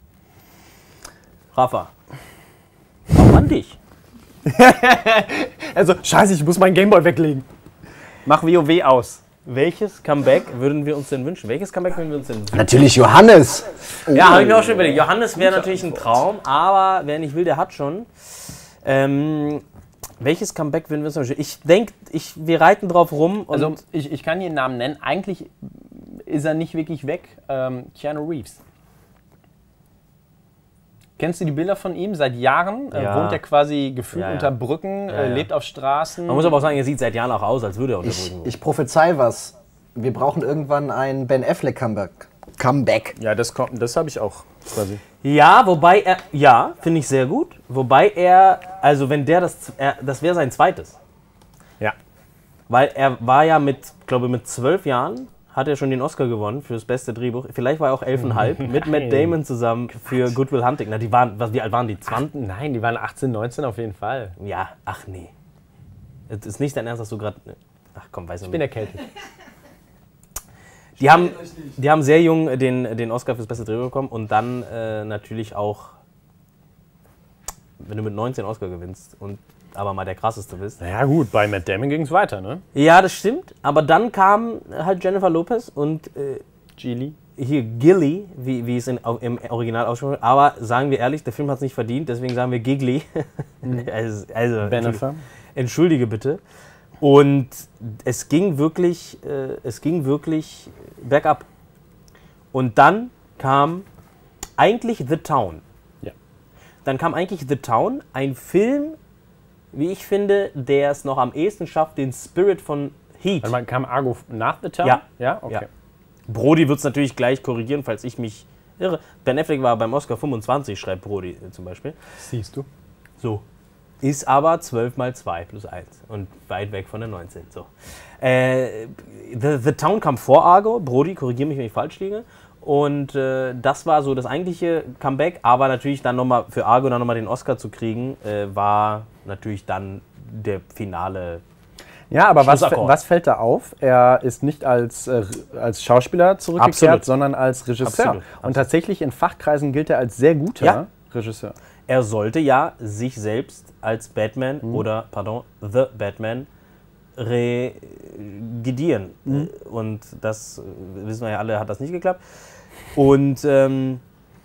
Rafa, auch an dich. Also, scheiße, ich muss meinen Gameboy weglegen. Mach WoW aus. Welches Comeback würden wir uns denn wünschen? Welches Comeback würden wir uns denn wünschen? Natürlich Johannes. Ja, habe ich mir auch schon überlegt. Johannes wäre natürlich ein Traum, aber wer nicht will, der hat schon. Ähm, welches Comeback würden wir uns wünschen? Ich denke, ich, wir reiten drauf rum. Und Also ich, ich kann hier einen Namen nennen. Eigentlich ist er nicht wirklich weg. Ähm, Keanu Reeves. Kennst du die Bilder von ihm? Seit Jahren äh, Ja. wohnt er quasi gefühlt Ja, ja. unter Brücken, Ja, äh, ja. lebt auf Straßen. man muss aber auch sagen, er sieht seit Jahren auch aus, als würde er unter Ich, Brücken. ich prophezei was. Wir brauchen irgendwann ein Ben Affleck Comeback. Comeback. Ja, das kommt, das habe ich auch quasi. Ja, wobei er, ja, finde ich sehr gut. Wobei er, also wenn der das, er, das wäre sein zweites. Ja. Weil er war ja mit, glaube mit zwölf Jahren, hat er schon den Oscar gewonnen für das beste Drehbuch. Vielleicht war er auch elfeinhalb mit Matt Damon zusammen für Good Will Hunting. Na, die waren, was, wie alt waren die? zwanzig? Nein, die waren achtzehn, neunzehn auf jeden Fall. Ja, ach nee. Es ist nicht dein Ernst, dass du gerade, ach komm, weiß Ich ich bin nicht. erkältet. Die haben, die haben sehr jung den, den Oscar fürs beste Drehbuch bekommen und dann äh, natürlich auch, wenn du mit neunzehn Oscar gewinnst und aber mal der krasseste bist. Naja gut, bei Matt Damon ging es weiter, ne? Ja, das stimmt. Aber dann kam halt Jennifer Lopez und äh, Geely. hier Gilly, wie, wie es in, im Original ausspricht. Aber sagen wir ehrlich, der Film hat es nicht verdient, deswegen sagen wir Giggly. also, also Bennifer. entschuldige bitte. Und es ging wirklich, äh, es ging wirklich bergab. Und dann kam eigentlich The Town. Ja. Dann kam eigentlich The Town, ein Film, wie ich finde, der es noch am ehesten schafft, den Spirit von Heat. Also man kam Argo nach The Town? Ja. Ja, okay. Ja. Brody wird es natürlich gleich korrigieren, falls ich mich irre. Ben Affleck war beim Oscar fünfundzwanzig, schreibt Brody äh, zum Beispiel. Siehst du. So. Ist aber zwölf mal zwei plus eins und weit weg von der neunzehn. So. Äh, The, The Town kam vor Argo. Brody, korrigiere mich, wenn ich falsch liege. Und äh, das war so das eigentliche Comeback. Aber natürlich dann nochmal für Argo dann nochmal den Oscar zu kriegen, äh, war natürlich dann der finale. Ja, aber was, Schlussakkord. was fällt da auf? Er ist nicht als, äh, als Schauspieler zurückgekehrt, Absolut. sondern als Regisseur. Absolut. Und Absolut. tatsächlich in Fachkreisen gilt er als sehr guter Ja. Regisseur. Er sollte ja sich selbst als Batman oder, pardon, The Batman regidieren. Mhm. Und das, äh, wissen wir ja alle, hat das nicht geklappt. Und ähm,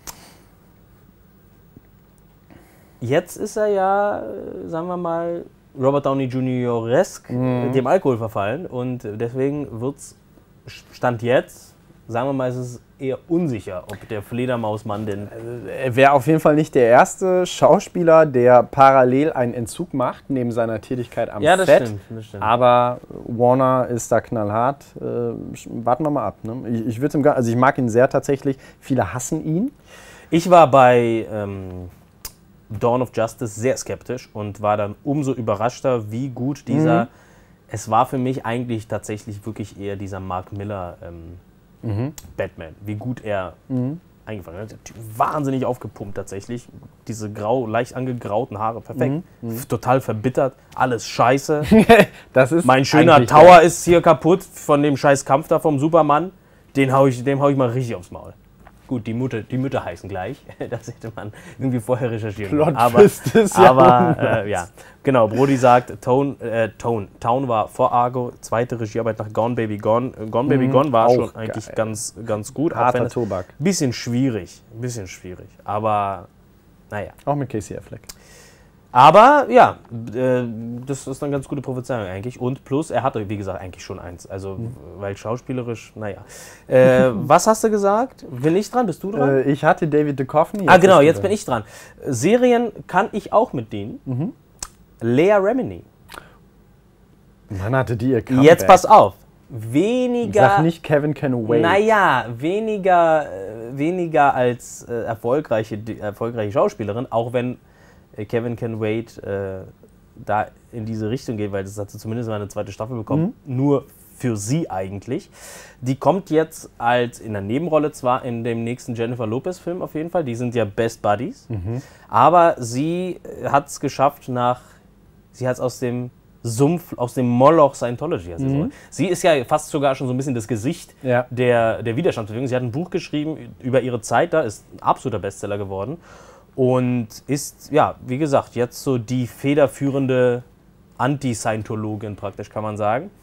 jetzt ist er ja, äh, sagen wir mal, Robert Downey Junior-esk Mhm. dem Alkohol verfallen. Und deswegen wird es, Stand jetzt, sagen wir mal, es ist eher unsicher, ob der Fledermausmann denn... Er wäre auf jeden Fall nicht der erste Schauspieler, der parallel einen Entzug macht, neben seiner Tätigkeit am Ja, das Set. stimmt, das stimmt. Aber Warner ist da knallhart. Äh, sch- warten wir mal ab. Ne? Ich, ich, würd's ihm gar, also ich mag ihn sehr tatsächlich. Viele hassen ihn. Ich war bei ähm, Dawn of Justice sehr skeptisch und war dann umso überraschter, wie gut dieser... Mhm. Es war für mich eigentlich tatsächlich wirklich eher dieser Mark Miller ähm, Mhm. Batman. Wie gut er eingefangen hat. Der Typ wahnsinnig aufgepumpt tatsächlich. Diese grau, leicht angegrauten Haare, perfekt. Mhm. Total verbittert, alles scheiße. Das ist Mein schöner eigentlich Tower ist hier kaputt von dem scheiß Kampf da vom Superman. Den hau ich, dem hau ich mal richtig aufs Maul. Gut, die, Mutter, die Mütter heißen gleich. Das hätte man irgendwie vorher recherchieren können. Aber, Plot-Twist des aber Jahrhunderts. äh, ja, genau. Brody sagt, Tone, äh, Tone. Town war vor Argo, zweite Regiearbeit nach Gone Baby Gone. Äh, Gone Baby Gone war auch schon eigentlich geil. ganz, ganz gut. auch Harter wenn es Tobak. ein bisschen schwierig, ein bisschen schwierig. Aber naja. Auch mit Casey Affleck. Aber ja, äh, das ist eine ganz gute Prophezeiung eigentlich. Und plus, er hatte, wie gesagt, eigentlich schon eins. Also, weil schauspielerisch, naja. Äh, was hast du gesagt? Bin ich dran? Bist du dran? Äh, ich hatte David Duchovny. ah, genau, bist du jetzt dran. bin ich dran. Serien kann ich auch mit denen. Lea Remini. Wann hatte die ihr Comeback? Jetzt pass auf. Weniger. Sag nicht Kevin Can Wait. Naja, weniger, äh, weniger als äh, erfolgreiche, die, erfolgreiche Schauspielerin, auch wenn äh, Kevin Can Wait äh, da in diese Richtung geht, weil das hat sie zumindest mal eine zweite Staffel bekommen, nur für sie eigentlich. Die kommt jetzt als in der Nebenrolle zwar in dem nächsten Jennifer Lopez-Film auf jeden Fall, die sind ja Best Buddies, aber sie hat es geschafft nach, sie hat es aus dem Sumpf, aus dem Moloch Scientology. Also so. Sie ist ja fast sogar schon so ein bisschen das Gesicht Ja. der, der Widerstandsbewegung. Sie hat ein Buch geschrieben über ihre Zeit da, ist ein absoluter Bestseller geworden und ist, ja, wie gesagt, jetzt so die federführende Anti-Scientologin praktisch, kann man sagen.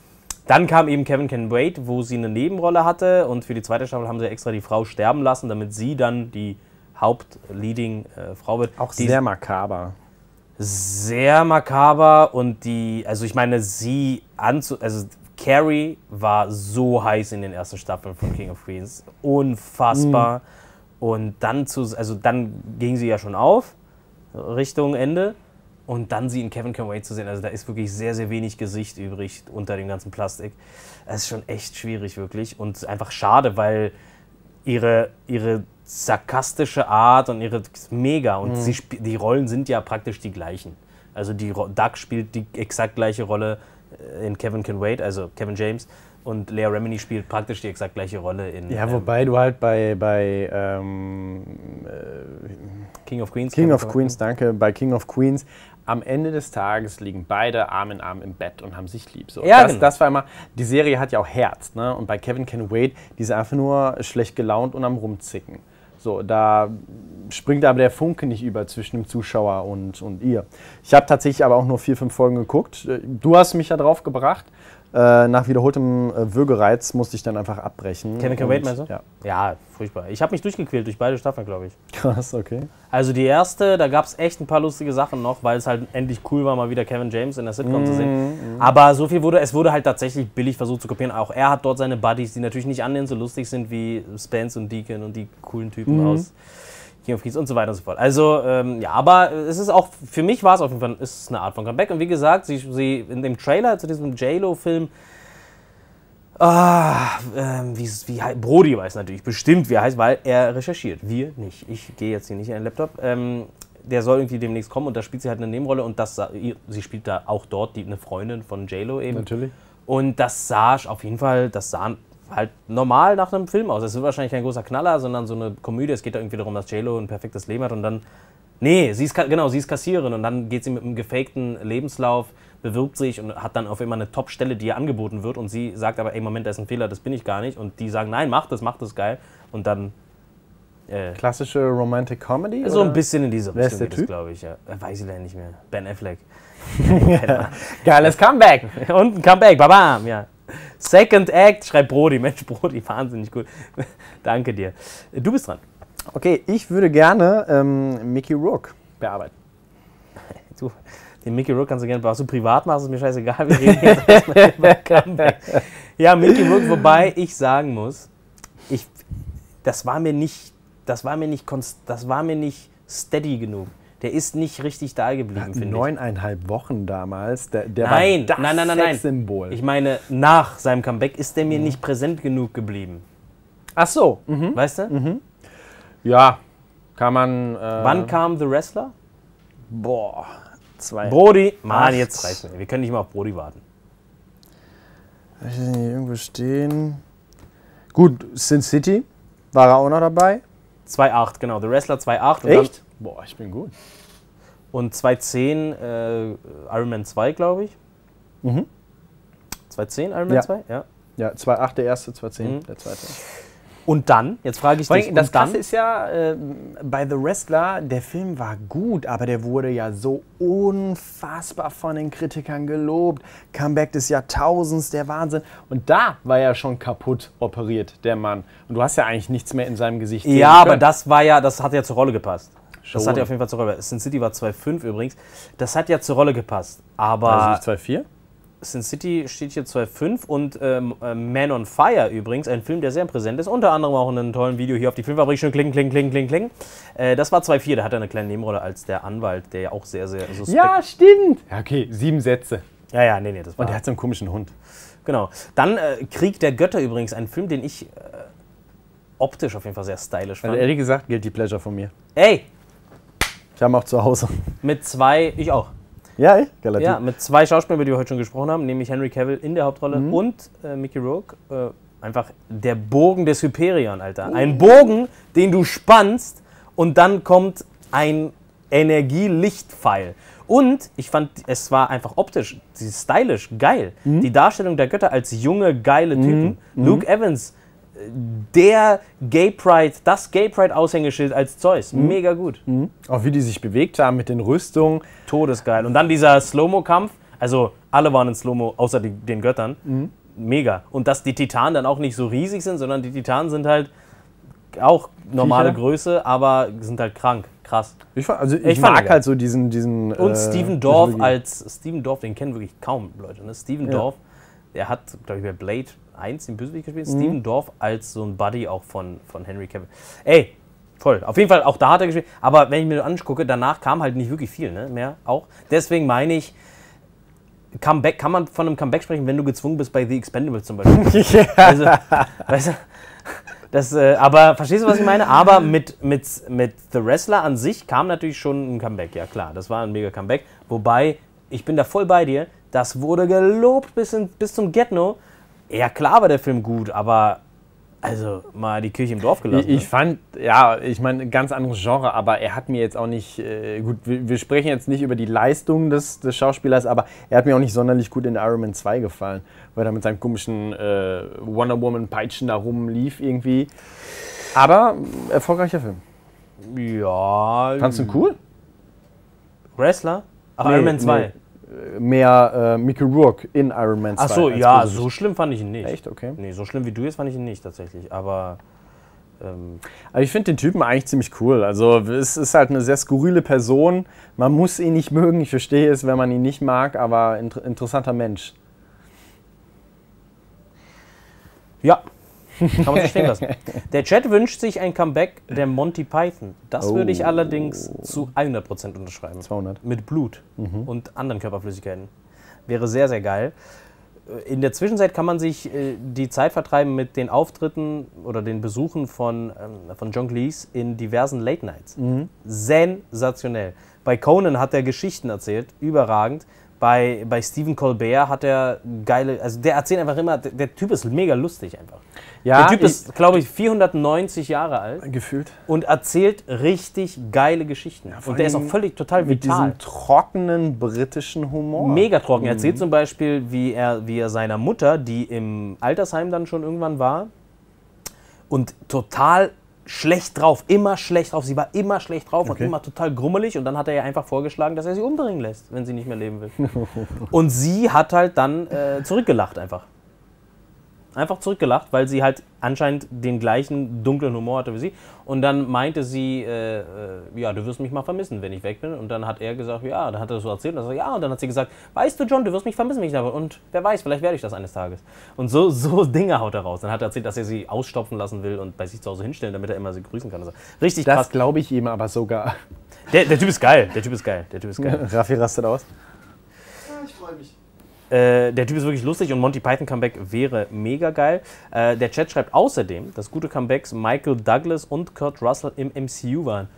Dann kam eben Kevin Can Wait, wo sie eine Nebenrolle hatte und für die zweite Staffel haben sie extra die Frau sterben lassen, damit sie dann die Haupt-Leading-Frau wird. Auch die sehr makaber. Sehr makaber und die, also ich meine, sie anzu, also Carrie war so heiß in den ersten Staffeln von King of Queens, unfassbar. Mhm. Und dann zu, also dann ging sie ja schon auf Richtung Ende und dann sie in Kevin Can Wait zu sehen, also da ist wirklich sehr sehr wenig Gesicht übrig unter dem ganzen Plastik. Das ist schon echt schwierig wirklich und einfach schade, weil ihre ihre sarkastische Art und ihre mega und mhm. sie die Rollen sind ja praktisch die gleichen. Also die Doug spielt die exakt gleiche Rolle in Kevin Can Wait, also Kevin James, und Leah Remini spielt praktisch die exakt gleiche Rolle in Ja, ähm, wobei du halt bei, bei ähm, äh, King of Queens. King Kevin of Queens, danke, bei King of Queens am Ende des Tages liegen beide Arm in Arm im Bett und haben sich lieb. So. Ja, das, genau. das war immer, die Serie hat ja auch Herz, ne? Und bei Kevin Can Wait, die ist einfach nur schlecht gelaunt und am Rumzicken. So, da springt aber der Funke nicht über zwischen dem Zuschauer und, und ihr. Ich habe tatsächlich aber auch nur vier, fünf Folgen geguckt. Du hast mich ja drauf gebracht. Äh, nach wiederholtem äh, Würgereiz musste ich dann einfach abbrechen. Kevin Can Wait, meinst du? Ja. Ja, furchtbar. Ich habe mich durchgequält durch beide Staffeln, glaube ich. Krass, okay. Also die erste, da gab es echt ein paar lustige Sachen noch, weil es halt endlich cool war, mal wieder Kevin James in der Sitcom mm, zu sehen. Mm. Aber so viel wurde, es wurde halt tatsächlich billig versucht zu kopieren. Auch er hat dort seine Buddies, die natürlich nicht annähernd so lustig sind wie Spence und Deacon und die coolen Typen mm. aus King of Queens und so weiter und so fort. Also, ähm, ja, aber es ist auch, für mich war es auf jeden Fall ist eine Art von Comeback. Und wie gesagt, sie, sie in dem Trailer zu diesem J-Lo-Film, ah, ähm, wie, wie Brody weiß natürlich bestimmt, wie er heißt, weil er recherchiert. Wir nicht. Ich gehe jetzt hier nicht in den Laptop. Ähm, der soll irgendwie demnächst kommen und da spielt sie halt eine Nebenrolle und das, sie spielt da auch dort die, eine Freundin von J-Lo eben. Natürlich. Und das sah auf jeden Fall, das sah halt normal nach einem Film aus. Es wird wahrscheinlich kein großer Knaller, sondern so eine Komödie. Es geht da irgendwie darum, dass J-Lo ein perfektes Leben hat und dann, nee, sie ist, genau, sie ist Kassiererin und dann geht sie mit einem gefakten Lebenslauf, bewirbt sich und hat dann auf immer eine Top-Stelle, die ihr angeboten wird und sie sagt aber, ey, Moment, da ist ein Fehler, das bin ich gar nicht und die sagen, nein, mach das, mach das, geil und dann... Äh, Klassische Romantic Comedy? So oder? ein bisschen in diese Wer ist Richtung der Typ? glaube ich. Ja. Weiß ich leider nicht mehr. Ben Affleck. Geiles Comeback! Und ein Comeback, babam, ja. Second Act, schreibt Brody. Mensch, Brody, wahnsinnig gut. Danke dir. Du bist dran. Okay, ich würde gerne ähm, Mickey Rourke bearbeiten. Du, den Mickey Rourke kannst du gerne, was du privat machst, ist mir scheißegal. Wir reden jetzt erstmal über Comeback. Ja, Mickey Rourke, wobei ich sagen muss, ich, das war mir nicht, das war mir nicht, das war mir nicht steady genug. Der ist nicht richtig da geblieben, finde ich. Neuneinhalb Wochen damals. Der, der nein, war das nein, nein, nein, nein. Sexsymbol. Ich meine, nach seinem Comeback ist der mir mhm. nicht präsent genug geblieben. Ach so. Mhm. Weißt du? Mhm. Ja, kann man... Äh Wann kam The Wrestler? Boah, zwei... Brody. Mann, jetzt reicht's mir. Wir können nicht mal auf Brody warten. Ich weiß nicht, irgendwo stehen... Gut, Sin City war er auch noch dabei. zwei Komma acht, genau. The Wrestler zwei Komma acht. Echt? Dann, boah, ich bin gut. Und zwei Komma zehn äh, Iron Man zwei, glaube ich. Mhm. zwei Komma zehn Iron Man ja. zwei? Ja. Ja, zwei Komma acht der erste, zwei Komma zehn mhm. der zweite. Und dann, jetzt frage ich dich, allem, das dann, Krasse ist ja, äh, bei The Wrestler, der Film war gut, aber der wurde ja so unfassbar von den Kritikern gelobt. Comeback des Jahrtausends, der Wahnsinn. Und da war er schon kaputt operiert, der Mann. Und du hast ja eigentlich nichts mehr in seinem Gesicht sehen Ja, aber können. das war ja, das hat ja zur Rolle gepasst. Schon. Das hat ja auf jeden Fall zur Rolle gepasst. Sin City war zwei Komma fünf übrigens. Das hat ja zur Rolle gepasst. Aber also nicht zwei Komma vier? Sin City steht hier zwei Komma fünf und ähm, Man on Fire übrigens, ein Film, der sehr präsent ist, unter anderem auch in einem tollen Video hier auf die Filmfabrik, schön kling, kling, kling, kling, kling. Äh, das war zwei Komma vier, da hat er eine kleine Nebenrolle als der Anwalt, der ja auch sehr, sehr suspekt... Ja, stimmt! Ja, okay, sieben Sätze. Ja, ja, nee, nee, das war... Und er hat so einen komischen Hund. Genau. Dann äh, Krieg der Götter übrigens, ein Film, den ich äh, optisch auf jeden Fall sehr stylisch fand. Also ehrlich gesagt, Guilty Pleasure von mir. Ey! Ich habe ihn auch zu Hause. Mit zwei, ich auch. Ja, ich? Relativ. Ja, mit zwei Schauspielern, über die wir heute schon gesprochen haben, nämlich Henry Cavill in der Hauptrolle mhm. und äh, Mickey Rourke. Äh, einfach der Bogen des Hyperion, Alter. Uh. Ein Bogen, den du spannst und dann kommt ein Energielichtpfeil. Und ich fand, es war einfach optisch, stylisch, geil. Mhm. Die Darstellung der Götter als junge, geile Typen. Mhm. Luke Evans, der Gay Pride, das Gay Pride Aushängeschild als Zeus. Mhm. Mega gut. Mhm. Auch wie die sich bewegt haben mit den Rüstungen. Todesgeil. Und dann dieser Slow-Mo-Kampf. Also alle waren in Slow-Mo, außer die, den Göttern. Mhm. mega. Und dass die Titanen dann auch nicht so riesig sind, sondern die Titanen sind halt auch normale Viecher? Größe, aber sind halt krank. Krass. Ich, fand, also ich, Ich fand mag ihn halt so diesen... diesen Und äh, Steven Dorff Mythologie. als... Steven Dorff, den kennen wirklich kaum Leute. Ne? Steven Ja. Dorff, der hat, glaube ich, bei Blade eins den Bösewicht gespielt. Mhm. Steven Dorff als so ein Buddy auch von, von Henry Cavill. Ey, voll. Auf jeden Fall, auch da hat er gespielt. Aber wenn ich mir angucke, danach kam halt nicht wirklich viel, ne? Mehr auch. Deswegen meine ich, Comeback, kann man von einem Comeback sprechen, wenn du gezwungen bist bei The Expendables zum Beispiel. Ja. Also, weißt du, das, äh, aber verstehst du, was ich meine? Aber mit, mit, mit The Wrestler an sich kam natürlich schon ein Comeback, ja klar, das war ein mega Comeback. Wobei, ich bin da voll bei dir, das wurde gelobt bis, in, bis zum Get-No. Ja klar war der Film gut, aber also mal die Kirche im Dorf gelassen. Ich, ich fand, ja, ich meine, ein ganz anderes Genre, aber er hat mir jetzt auch nicht, äh, gut, wir, wir sprechen jetzt nicht über die Leistung des, des Schauspielers, aber er hat mir auch nicht sonderlich gut in Iron Man zwei gefallen, weil er mit seinem komischen äh, Wonder Woman Peitschen da rumlief irgendwie. Aber äh, erfolgreicher Film. ne? Ja. Fandst du ihn cool? Wrestler? Ach, Nee, Iron Man zwei. nee. Mehr äh, Mickey Rourke in Iron Man zwei. Ach so, als ja, Bösewicht. so schlimm fand ich ihn nicht. Echt? Okay. Nee, so schlimm wie du jetzt fand ich ihn nicht tatsächlich, aber ähm, Aber ich finde den Typen eigentlich ziemlich cool. Also es ist halt eine sehr skurrile Person. Man muss ihn nicht mögen. Ich verstehe es, wenn man ihn nicht mag, aber inter interessanter Mensch. ja, kann man sich stehen lassen. Der Chat wünscht sich ein Comeback der Monty Python. Das würde ich Oh. allerdings zu hundert Prozent unterschreiben. zweihundert. Mit Blut und anderen Körperflüssigkeiten. Wäre sehr, sehr geil. In der Zwischenzeit kann man sich äh, die Zeit vertreiben mit den Auftritten oder den Besuchen von, ähm, von John Cleese in diversen Late Nights. Sensationell. Bei Conan hat er Geschichten erzählt, überragend. Bei, bei Stephen Colbert hat er geile, also der erzählt einfach immer, der, der Typ ist mega lustig einfach. Ja, der Typ ist, glaube ich, vierhundertneunzig Jahre alt gefühlt. und erzählt richtig geile Geschichten. vor und der ist auch allem völlig total Mit vital. diesem trockenen britischen Humor. Mega trocken. Er erzählt zum Beispiel, wie er, wie er seiner Mutter, die im Altersheim dann schon irgendwann war und total schlecht drauf, immer schlecht drauf. Sie war immer schlecht drauf Okay. und immer total grummelig und dann hat er ihr einfach vorgeschlagen, dass er sie umbringen lässt, wenn sie nicht mehr leben will. Und sie hat halt dann äh, zurückgelacht einfach. Einfach zurückgelacht, weil sie halt anscheinend den gleichen dunklen Humor hatte wie sie. Und dann meinte sie, äh, äh, ja, du wirst mich mal vermissen, wenn ich weg bin. Und dann hat er gesagt, ja, dann hat er das so erzählt. Und, er sagt, ja, und dann hat sie gesagt, weißt du, John, du wirst mich vermissen, wenn ich da bin. Und wer weiß, vielleicht werde ich das eines Tages. Und so, so Dinge haut er raus. Dann hat er erzählt, dass er sie ausstopfen lassen will und bei sich zu Hause hinstellen, damit er immer sie grüßen kann. Also, richtig Das krass. glaube ich ihm aber sogar. Der, der Typ ist geil, der Typ ist geil, der Typ ist geil. Raffi rastet aus. Ich freue mich. Äh, der Typ ist wirklich lustig und Monty Python Comeback wäre mega geil. Äh, der Chat schreibt außerdem, dass gute Comebacks Michael Douglas und Kurt Russell im M C U waren.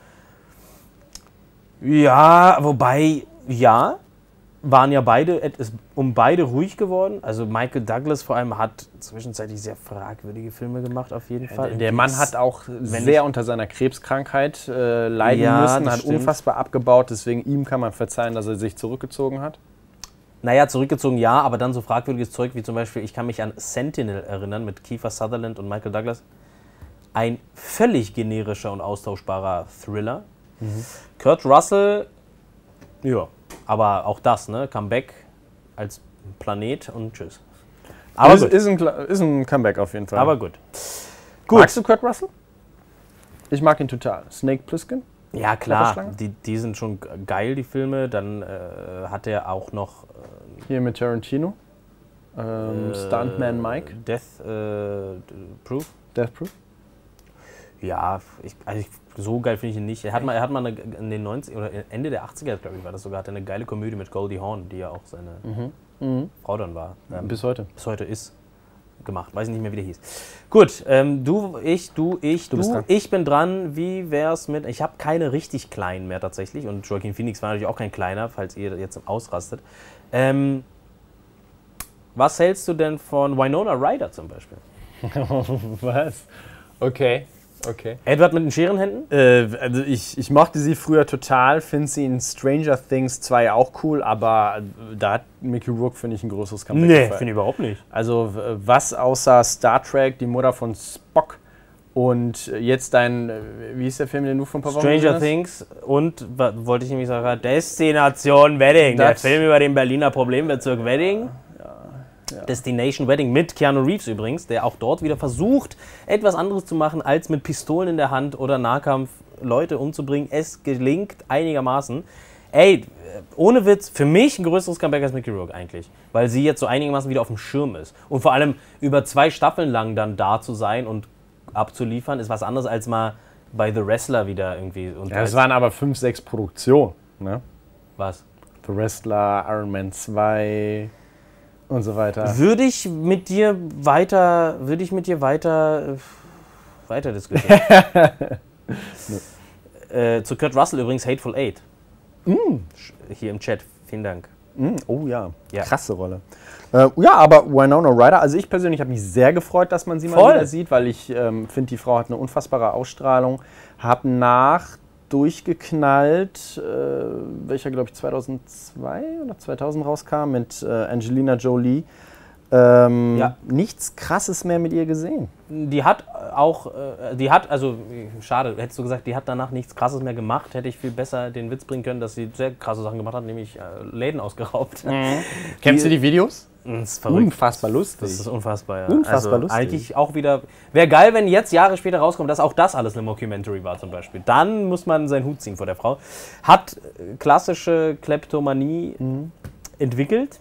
Ja, wobei, ja, waren ja beide, es ist um beide ruhig geworden. Also Michael Douglas vor allem hat zwischenzeitlich sehr fragwürdige Filme gemacht, auf jeden Fall. Der Mann hat auch Wenn sehr ich- unter seiner Krebskrankheit äh, leiden Ja, müssen, das hat stimmt. unfassbar abgebaut. Deswegen ihm kann man verzeihen, dass er sich zurückgezogen hat. Naja, zurückgezogen ja, aber dann so fragwürdiges Zeug wie zum Beispiel, ich kann mich an Sentinel erinnern mit Kiefer Sutherland und Michael Douglas. Ein völlig generischer und austauschbarer Thriller. Kurt Russell, ja, aber auch das, ne? Comeback als Planet und tschüss. Aber ist, gut. ist, ein, Kla- ist ein Comeback auf jeden Fall. Aber gut. Magst du Kurt Russell? Ich mag ihn total. Snake Plissken? Ja, klar, Klapperschlange? die, die sind schon geil, die Filme. Dann äh, hat er auch noch Hier mit Tarantino. Ähm, äh, Stuntman Mike. Death äh, Proof. Death Proof. Ja, ich, also ich, so geil finde ich ihn nicht. Er hat mal, er hat mal eine, in den neunziger oder Ende der achtziger, glaube ich, war das sogar, hat er eine geile Komödie mit Goldie Hawn, die ja auch seine Frau dann war. Ähm, bis, Bis heute. bis heute ist gemacht. Weiß ich nicht mehr, wie der hieß. Gut, ähm, du, ich, du, ich, du. bist dran. Ich bin dran. Wie wär's mit. Ich habe keine richtig kleinen mehr tatsächlich. Und Joaquin Phoenix war natürlich auch kein kleiner, falls ihr jetzt ausrastet. Ähm, was hältst du denn von Winona Ryder zum Beispiel? Was? Okay. Okay. Edward mit den Scherenhänden? Äh, also ich, ich mochte sie früher total, finde sie in Stranger Things zwei auch cool, aber da hat Mickey Rourke, finde ich, ein größeres Comeback Nee, gefeiert. finde ich überhaupt nicht. Also w- was außer Star Trek, die Mutter von Spock und jetzt dein, äh, wie hieß der Film, den du von ein paar Wochen gesehen Stranger hast? Things und, wa- wollte ich nämlich sagen, Destination Wedding, der Das- Film über den Berliner Problembezirk Wedding. Ja. Destination Wedding mit Keanu Reeves übrigens, der auch dort wieder versucht, etwas anderes zu machen, als mit Pistolen in der Hand oder Nahkampf Leute umzubringen. Es gelingt einigermaßen. Ey, ohne Witz, für mich ein größeres Comeback als Mickey Rourke eigentlich. Weil sie jetzt so einigermaßen wieder auf dem Schirm ist. Und vor allem über zwei Staffeln lang dann da zu sein und abzuliefern, ist was anderes als mal bei The Wrestler wieder irgendwie. Und Ja, das waren aber fünf, sechs Produktionen. Ne? was? The Wrestler, Iron Man zwei und so weiter. Würde ich mit dir weiter, würde ich mit dir weiter, äh, weiter diskutieren. äh, zu Kurt Russell übrigens Hateful Eight. Mm. Hier im Chat, vielen Dank. Mm, oh ja. Ja. Krasse Rolle. Äh, ja, aber Winona Ryder, also ich persönlich habe mich sehr gefreut, dass man sie mal Voll. wieder sieht, weil ich ähm, finde, die Frau hat eine unfassbare Ausstrahlung. Hab nach durchgeknallt, äh, welcher glaube ich zweitausendzwei oder zweitausend rauskam, mit äh, Angelina Jolie. Ähm, Ja. Nichts Krasses mehr mit ihr gesehen. Die hat auch, äh, die hat, also schade, hättest du gesagt, die hat danach nichts Krasses mehr gemacht, hätte ich viel besser den Witz bringen können, dass sie sehr krasse Sachen gemacht hat, nämlich äh, Läden ausgeraubt. Kennst du die Videos? Das ist verrückt. Unfassbar lustig. Das ist unfassbar, ja. Unfassbar also lustig. Eigentlich auch wieder. Wäre geil, wenn jetzt Jahre später rauskommt, dass auch das alles eine Mockumentary war, zum Beispiel. Dann muss man seinen Hut ziehen vor der Frau. Hat äh, klassische Kleptomanie Mhm. entwickelt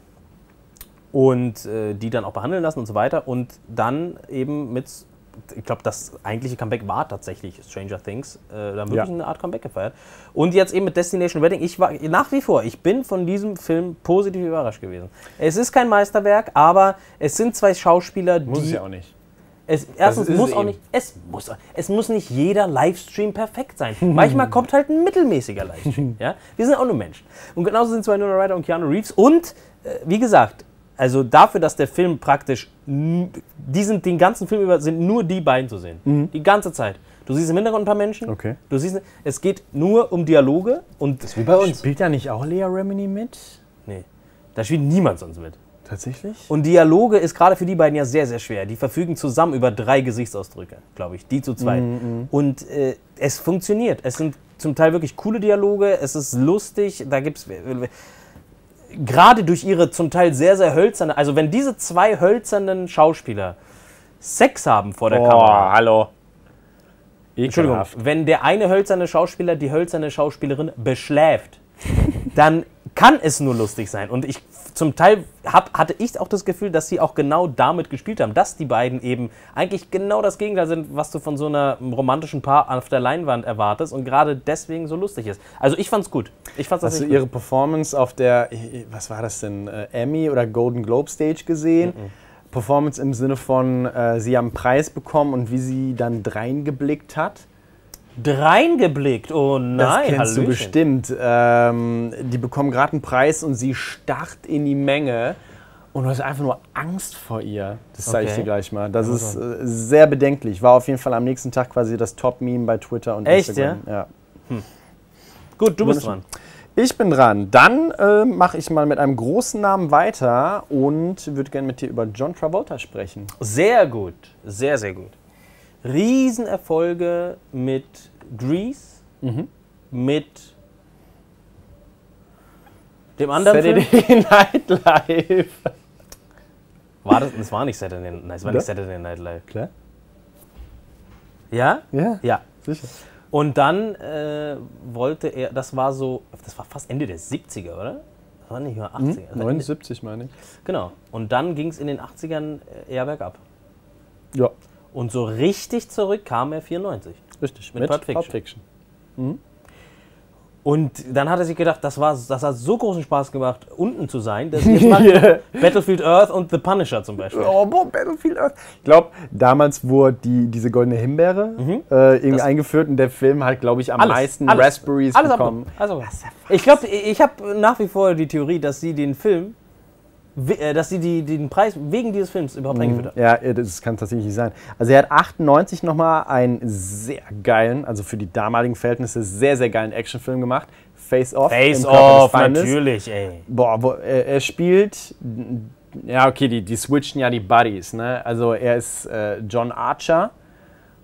und äh, die dann auch behandeln lassen und so weiter. Und dann eben mit. Ich glaube, das eigentliche Comeback war tatsächlich Stranger Things. Äh, dann wirklich Ja. eine Art Comeback gefeiert. Und jetzt eben mit Destination Wedding. Ich war nach wie vor, ich bin von diesem Film positiv überrascht gewesen. Es ist kein Meisterwerk, aber es sind zwei Schauspieler, die. Muss es ja auch nicht. Es, erstens ist muss es auch eben. nicht, es muss, es muss nicht jeder Livestream perfekt sein. Manchmal kommt halt ein mittelmäßiger Livestream. Ja? Wir sind auch nur Menschen. Und genauso sind zwei Winona Ryder und Keanu Reeves. Und äh, wie gesagt, also dafür, dass der Film praktisch, n- die sind den ganzen Film über, sind nur die beiden zu sehen. Die ganze Zeit. Du siehst im Hintergrund ein paar Menschen. Okay. Du siehst, es geht nur um Dialoge und Wie bei uns. Spielt da nicht auch Lea Remini mit? nee, da spielt niemand sonst mit. Tatsächlich? Und Dialoge ist gerade für die beiden ja sehr, sehr schwer. Die verfügen zusammen über drei Gesichtsausdrücke, glaube ich, die zu zweit. Und äh, es funktioniert. Es sind zum Teil wirklich coole Dialoge, es ist lustig, da gibt es... Gerade durch ihre zum Teil sehr, sehr hölzerne... Also wenn diese zwei hölzernen Schauspieler Sex haben vor der Kamera... hallo. Entschuldigung, Ekelhaft. wenn der eine hölzerne Schauspieler die hölzerne Schauspielerin beschläft, dann kann es nur lustig sein. Und ich zum Teil hab, hatte ich auch das Gefühl, dass sie auch genau damit gespielt haben, dass die beiden eben eigentlich genau das Gegenteil sind, was du von so einer romantischen Paar auf der Leinwand erwartest und gerade deswegen so lustig ist. Also ich fand's gut. Ich fand's Hast du tatsächlich ihre Performance auf der, was war das denn, äh, Emmy oder Golden Globe Stage gesehen? Performance im Sinne von, äh, sie haben einen Preis bekommen und wie sie dann dreingeblickt hat. reingeblickt. Oh nein, Das kennst Hallöchen. du bestimmt. Ähm, die bekommen gerade einen Preis und sie starrt in die Menge und du hast einfach nur Angst vor ihr. Das zeige ich Okay. dir gleich mal. Das ist äh, sehr bedenklich. War auf jeden Fall am nächsten Tag quasi das Top-Meme bei Twitter und Echt, Instagram. Ja? Gut, du bist Wunderschön. dran. Ich bin dran. Dann äh, mache ich mal mit einem großen Namen weiter und würde gerne mit dir über John Travolta sprechen. Sehr gut, sehr, sehr gut. Riesenerfolge mit Grease, mit dem anderen Film. Saturday Night Live. War das, das war nicht Saturday Night, nein, das war Oder? nicht Saturday Night Live. Klar? Ja? Ja, Ja. sicher. Und dann äh, wollte er, das war so, das war fast Ende der siebziger, oder? Das war nicht mehr achtziger. das war Ende- neunundsiebzig meine ich. Genau. Und dann ging es in den achtzigern eher bergab. Ja, Und so richtig zurück kam er vierundneunzig. richtig. Mit Pulp Fiction. Fiction. Und dann hat er sich gedacht, das, war, das hat so großen Spaß gemacht, unten zu sein, dass ich jetzt mal Yeah. Battlefield Earth und The Punisher zum Beispiel. Oh, boah, Battlefield Earth. Ich glaube, damals wurde die, diese goldene Himbeere äh, irgendwie Das- eingeführt und der Film hat, glaube ich, am Alles, meisten alles, Raspberries Alles bekommen. ab. Also, ich glaube, ich habe nach wie vor die Theorie, dass sie den Film, we- äh, dass sie die, den Preis wegen dieses Films überhaupt eingeführt haben. Ja, äh, das kann tatsächlich sein. Also er hat achtundneunzig nochmal einen sehr geilen, also für die damaligen Verhältnisse sehr, sehr geilen Actionfilm gemacht. Face Off. Face im Körper des Off, Feindes. natürlich, ey. Boah, wo, er, er spielt, ja okay, die, die switchen ja die Buddies, ne? Also er ist äh, John Archer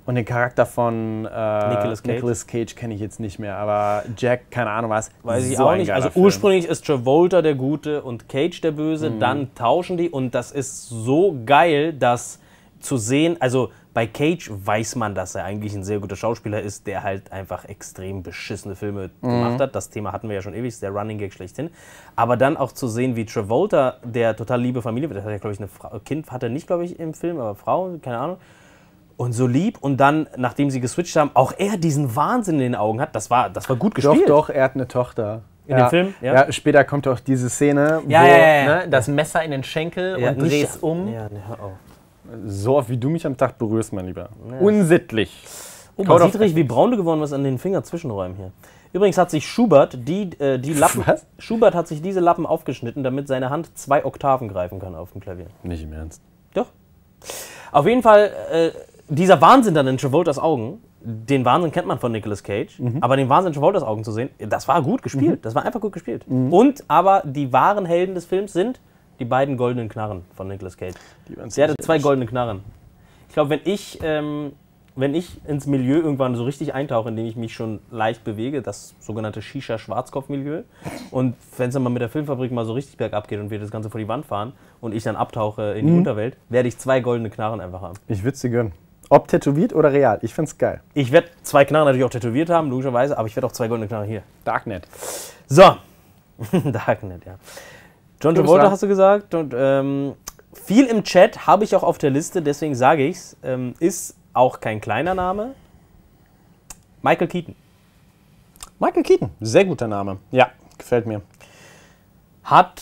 Und den Charakter von äh, Nicolas Cage, Nicolas Cage kenne ich jetzt nicht mehr, aber Jack, keine Ahnung was. Weiß ich so auch ein nicht. geiler Also Film. ursprünglich ist Travolta der Gute und Cage der Böse, Mhm. dann tauschen die und das ist so geil, dass zu sehen, also bei Cage weiß man, dass er eigentlich ein sehr guter Schauspieler ist, der halt einfach extrem beschissene Filme Mhm. gemacht hat. Das Thema hatten wir ja schon ewig, ist der Running Gag schlechthin. Aber dann auch zu sehen, wie Travolta, der total liebe Familie, der hat ja, glaube ich, eine Frau, Kind hat er nicht, glaube ich, im Film, aber Frau, keine Ahnung. Und so lieb und dann, nachdem sie geswitcht haben, auch er diesen Wahnsinn in den Augen hat, das war, das war gut Doch, gespielt. doch, er hat eine Tochter. In ja. dem Film? Ja. Ja. Später kommt auch diese Szene, Ja, wo ja, ja, ja. Ne, das Messer in den Schenkel Ja, und nicht- drehst um. Ja, ne, hör auf. So oft wie du mich am Tag berührst, mein Lieber. Unsittlich. Oh, Code man of- sieht richtig, wie braun du geworden bist an den Fingerzwischenräumen hier. Übrigens hat sich Schubert die, äh, die Lappen. Was? Schubert hat sich diese Lappen aufgeschnitten, damit seine Hand zwei Oktaven greifen kann auf dem Klavier. Nicht im Ernst. Doch. Auf jeden Fall, äh, dieser Wahnsinn dann in Travoltas Augen, den Wahnsinn kennt man von Nicolas Cage, aber den Wahnsinn in Travoltas Augen zu sehen, das war gut gespielt. Das war einfach gut gespielt. Und aber die wahren Helden des Films sind die beiden goldenen Knarren von Nicolas Cage. Die waren Der hatte ziemlich zwei ehrlich. goldene Knarren. Ich glaube, wenn ich, ähm, wenn ich ins Milieu irgendwann so richtig eintauche, in dem ich mich schon leicht bewege, das sogenannte Shisha-Schwarzkopf-Milieu, und wenn es dann mal mit der Filmfabrik mal so richtig bergab geht und wir das Ganze vor die Wand fahren und ich dann abtauche in die Unterwelt, werde ich zwei goldene Knarren einfach haben. Ich würde sie gönnen. Ob tätowiert oder real. Ich find's geil. Ich werde zwei Knarren natürlich auch tätowiert haben, logischerweise, aber ich werde auch zwei goldene Knarren hier. Darknet. So. Darknet, ja. John Du bist Travolta dran. hast du gesagt. Und, ähm, viel im Chat habe ich auch auf der Liste, deswegen sage ich es. Ähm, ist auch kein kleiner Name. Michael Keaton. Michael Keaton. Sehr guter Name. Ja, gefällt mir. Hat.